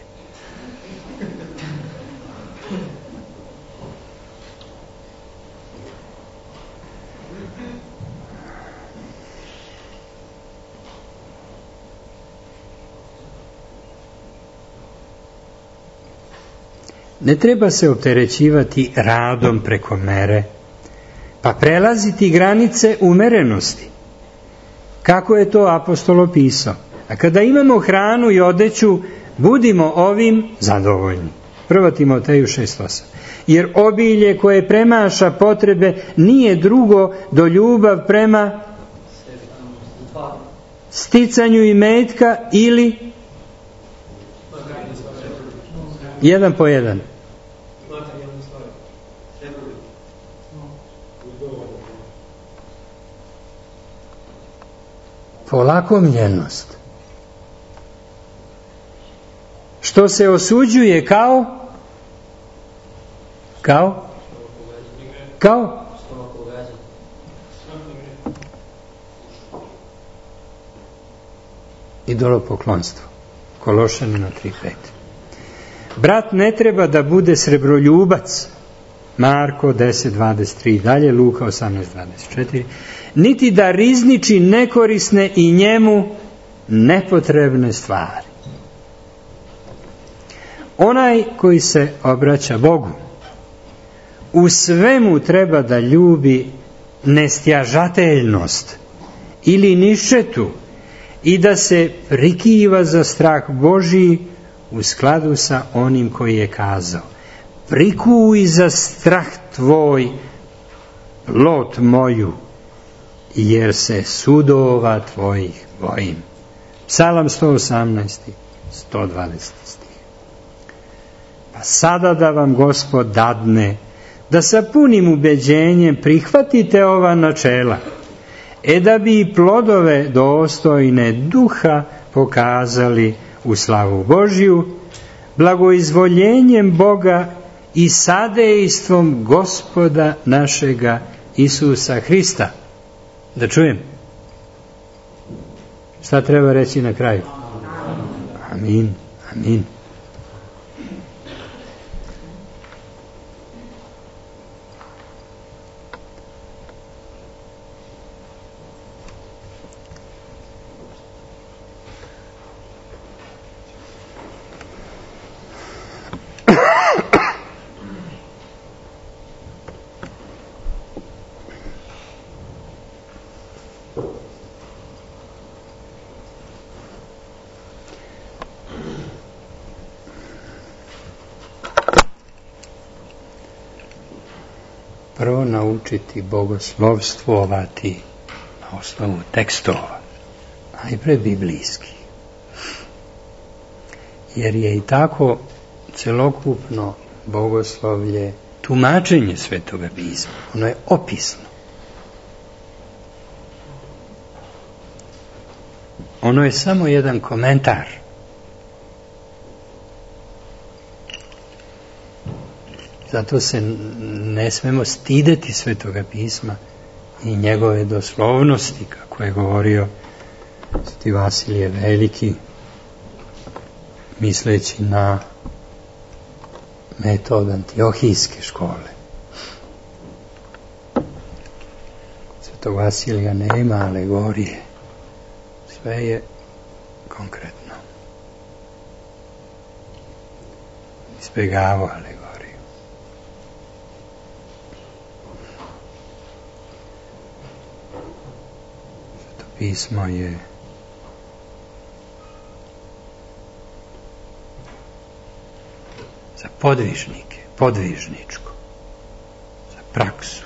Ne treba se opterećivati radom preko mere, pa prelaziti granice umerenosti. Kako je to apostol opisao? A kada imamo hranu i odeću, budimo ovim zadovoljni. Prva Timoteju šest osam. Jer obilje koje premaša potrebe nije drugo do ljubav prema sticanju imetka ili jedan po jedan. Polakomljenost. što se osuđuje kao kao kao idolopoklonstvo. Kološanima tri pet. Brat ne treba da bude srebroljubac. Marko deset dvadeset tri, dalje Luka osamnaest dvadeset četiri, niti da rizniči nekorisne i njemu nepotrebne stvari. Onaj koji se obraća Bogu u svemu treba da ljubi nestjažateljnost ili nišetu i da se prikiva za strah Božiji u skladu sa onim koji je kazao: prikuj za strah tvoj plot moju, jer se sudova tvojih bojim. Psalam sto osamnaest, sto dvadeset stih. Pa sada da vam Gospod dadne da sa punim ubeđenjem prihvatite ova načela, e da bi i plodove dostojne duha pokazali u slavu Božju, blagoizvoljenjem Boga i sadejstvom Gospoda našega Isusa Hrista. Da čujem. Šta treba reći na kraju? Amin, amin. Prvo naučiti bogoslovstvovati na osnovu tekstova, najpre biblijski. Jer je i tako celokupno bogoslovlje tumačenje Svetoga pisma. Ono je opisno. Ono je samo jedan komentar. Zato se ne smemo stideti Svetoga pisma i njegove doslovnosti, kako je govorio Sveti Vasilije Veliki, misleći na metod Antiohijske škole. Svetog Vasilija nema alegorije. Sve je konkretno. Izbjegavao alegoriju. Pismo je za podvižnike, podvižničko, za praksu.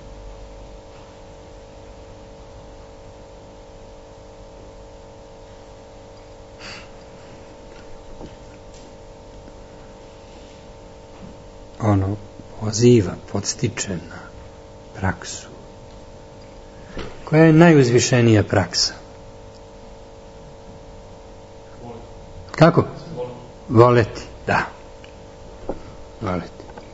Ono poziva, podstiče na praksu. Koja je najuzvišenija praksa? Kako? Voleti, da. Voleti.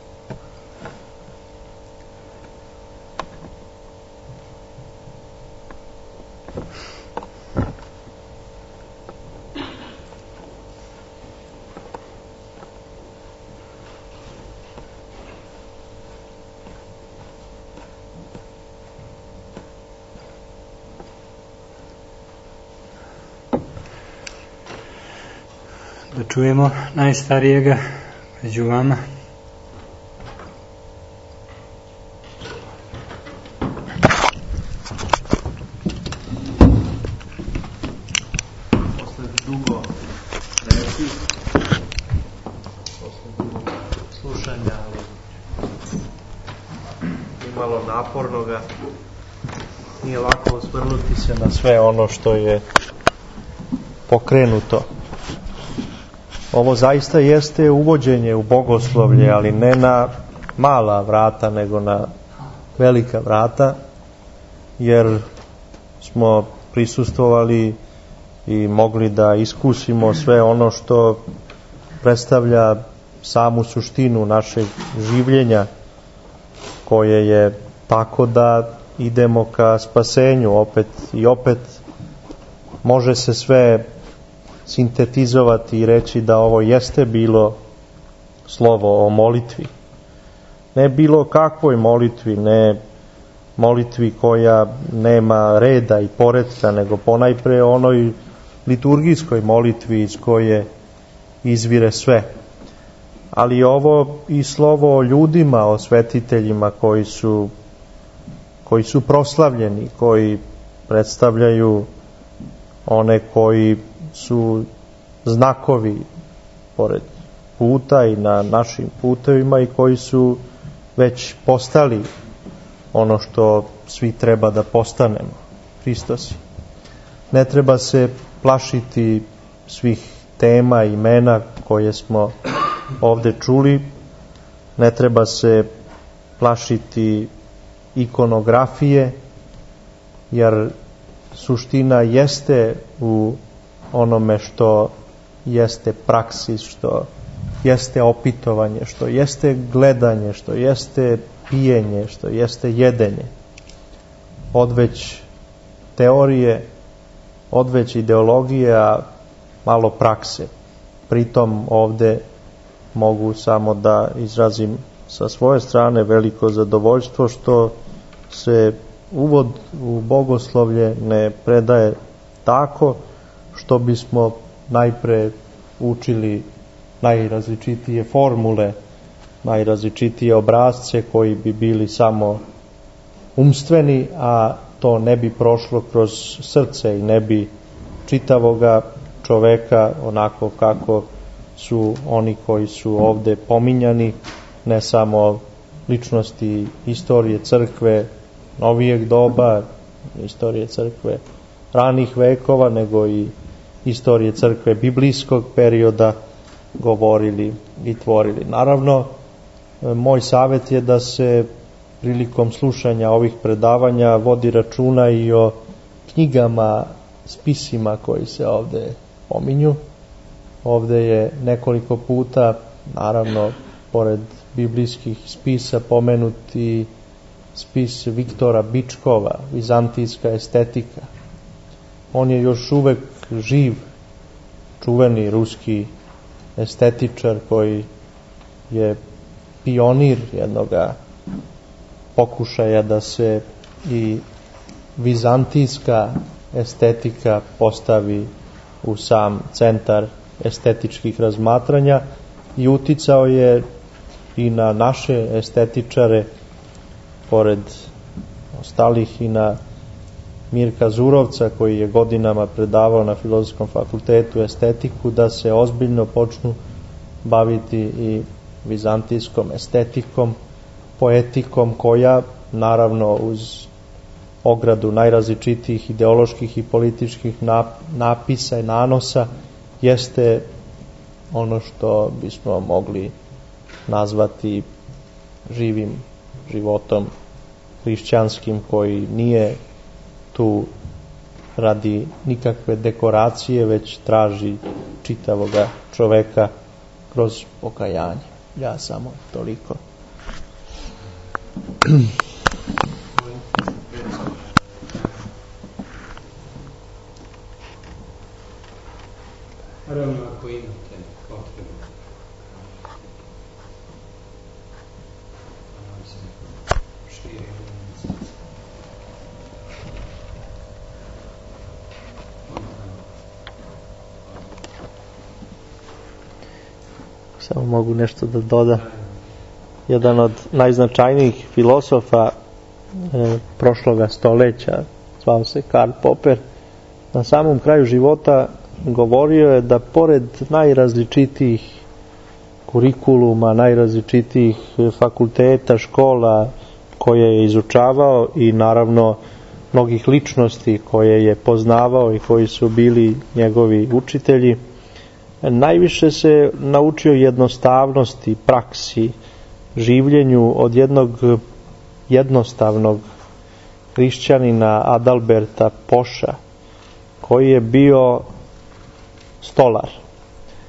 Da čujemo najstarijega među vama. Posle dugo reći, posle dugo slušanja, ali imalo napornoga, nije lako osvrnuti se na sve ono što je pokrenuto. Ovo zaista jeste uvođenje u bogoslovlje, ali ne na mala vrata, nego na velika vrata, jer smo prisustvovali i mogli da iskusimo sve ono što predstavlja samu suštinu našeg življenja, koje je tako da idemo ka spasenju opet i opet. Može se sve sintetizovati i reći da ovo jeste bilo slovo o molitvi. Ne bilo kakvoj molitvi, ne molitvi koja nema reda i poretka, nego ponajpre onoj liturgijskoj molitvi iz koje izvire sve. Ali ovo i slovo o ljudima, o svetiteljima koji su, koji su proslavljeni, koji predstavljaju one koji su znakovi pored puta i na našim putevima i koji su već postali ono što svi treba da postanemo, Hristosi. Ne treba se plašiti svih tema, imena koje smo ovde čuli, ne treba se plašiti ikonografije, jer suština jeste u onome što jeste praksis, što jeste opitovanje, što jeste gledanje, što jeste pijenje, što jeste jedenje. Odveć teorije, odveć ideologije, a malo prakse. Pritom ovde mogu samo da izrazim sa svoje strane veliko zadovoljstvo što se uvod u bogoslovlje ne predaje tako što bismo najpre učili najrazličitije formule, najrazličitije obrazce koji bi bili samo umstveni, a to ne bi prošlo kroz srce i ne bi čitavoga čoveka onako kako su oni koji su ovde pominjani, ne samo ličnosti istorije crkve novijeg doba, istorije crkve ranih vekova, nego i istorije crkve biblijskog perioda govorili i tvorili. Naravno, moj savjet je da se prilikom slušanja ovih predavanja vodi računa i o knjigama, spisima koji se ovde pominju. Ovde je nekoliko puta, naravno, pored biblijskih spisa pomenuti spis Viktora Bičkova, Vizantijska estetika. On je još uvek živ, čuveni ruski estetičar koji je pionir jednoga pokušaja da se i vizantijska estetika postavi u sam centar estetičkih razmatranja i uticao je i na naše estetičare, pored ostalih i na Mirka Zurovca, koji je godinama predavao na Filozofskom fakultetu estetiku, da se ozbiljno počnu baviti i vizantijskom estetikom, poetikom, koja naravno uz ogradu najrazličitijih ideoloških i političkih napisa i nanosa jeste ono što bismo mogli nazvati živim životom hrišćanskim, koji nije tu radi nikakve dekoracije, već traži čitavoga čoveka kroz pokajanje. Ja samo toliko. Naravno, ako imate potrebu. Samo mogu nešto da dodam. Jedan od najznačajnijih filosofa e, prošloga stoleća, zvao se Karl Popper, na samom kraju života govorio je da pored najrazličitijih kurikuluma, najrazličitijih fakulteta, škola koje je izučavao i naravno mnogih ličnosti koje je poznavao i koji su bili njegovi učitelji, najviše se naučio jednostavnosti, praksi, življenju od jednog jednostavnog hrišćanina Adalberta Poša, koji je bio stolar.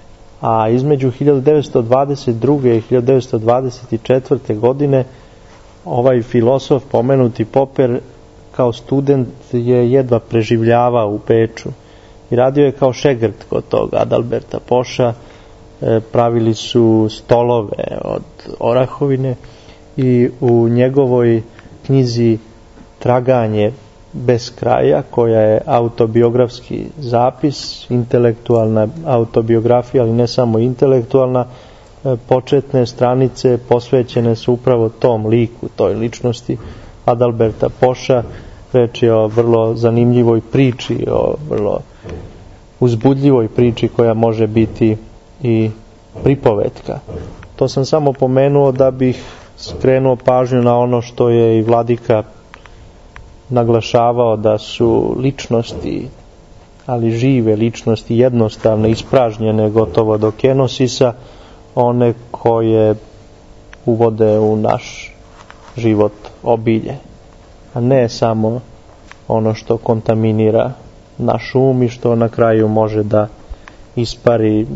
a između hiljadu devetsto dvadeset druge i hiljadu devetsto dvadeset četvrte godine ovaj filosof, pomenuti Popper, kao student je jedva preživljavao u Beču i radio je kao šegrt kod tog Adalberta Poša. E, pravili su stolove od orahovine i u njegovoj knjizi Traganje bez kraja, koja je autobiografski zapis, intelektualna autobiografija, ali ne samo intelektualna, e, početne stranice posvećene su upravo tom liku, toj ličnosti Adalberta Poša. Reč je o vrlo zanimljivoj priči, o vrlo uzbudljivoj priči koja može biti i pripovetka. To sam samo pomenuo da bih skrenuo pažnju na ono što je i vladika naglašavao, da su ličnosti, ali žive ličnosti, jednostavne, ispražnjene gotovo do kenosisa, one koje uvode u naš život obilje, a ne samo ono što kontaminira naš um i što na kraju može da ispari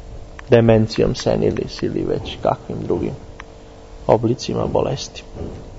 demencijom senilis ili već kakvim drugim oblicima bolesti.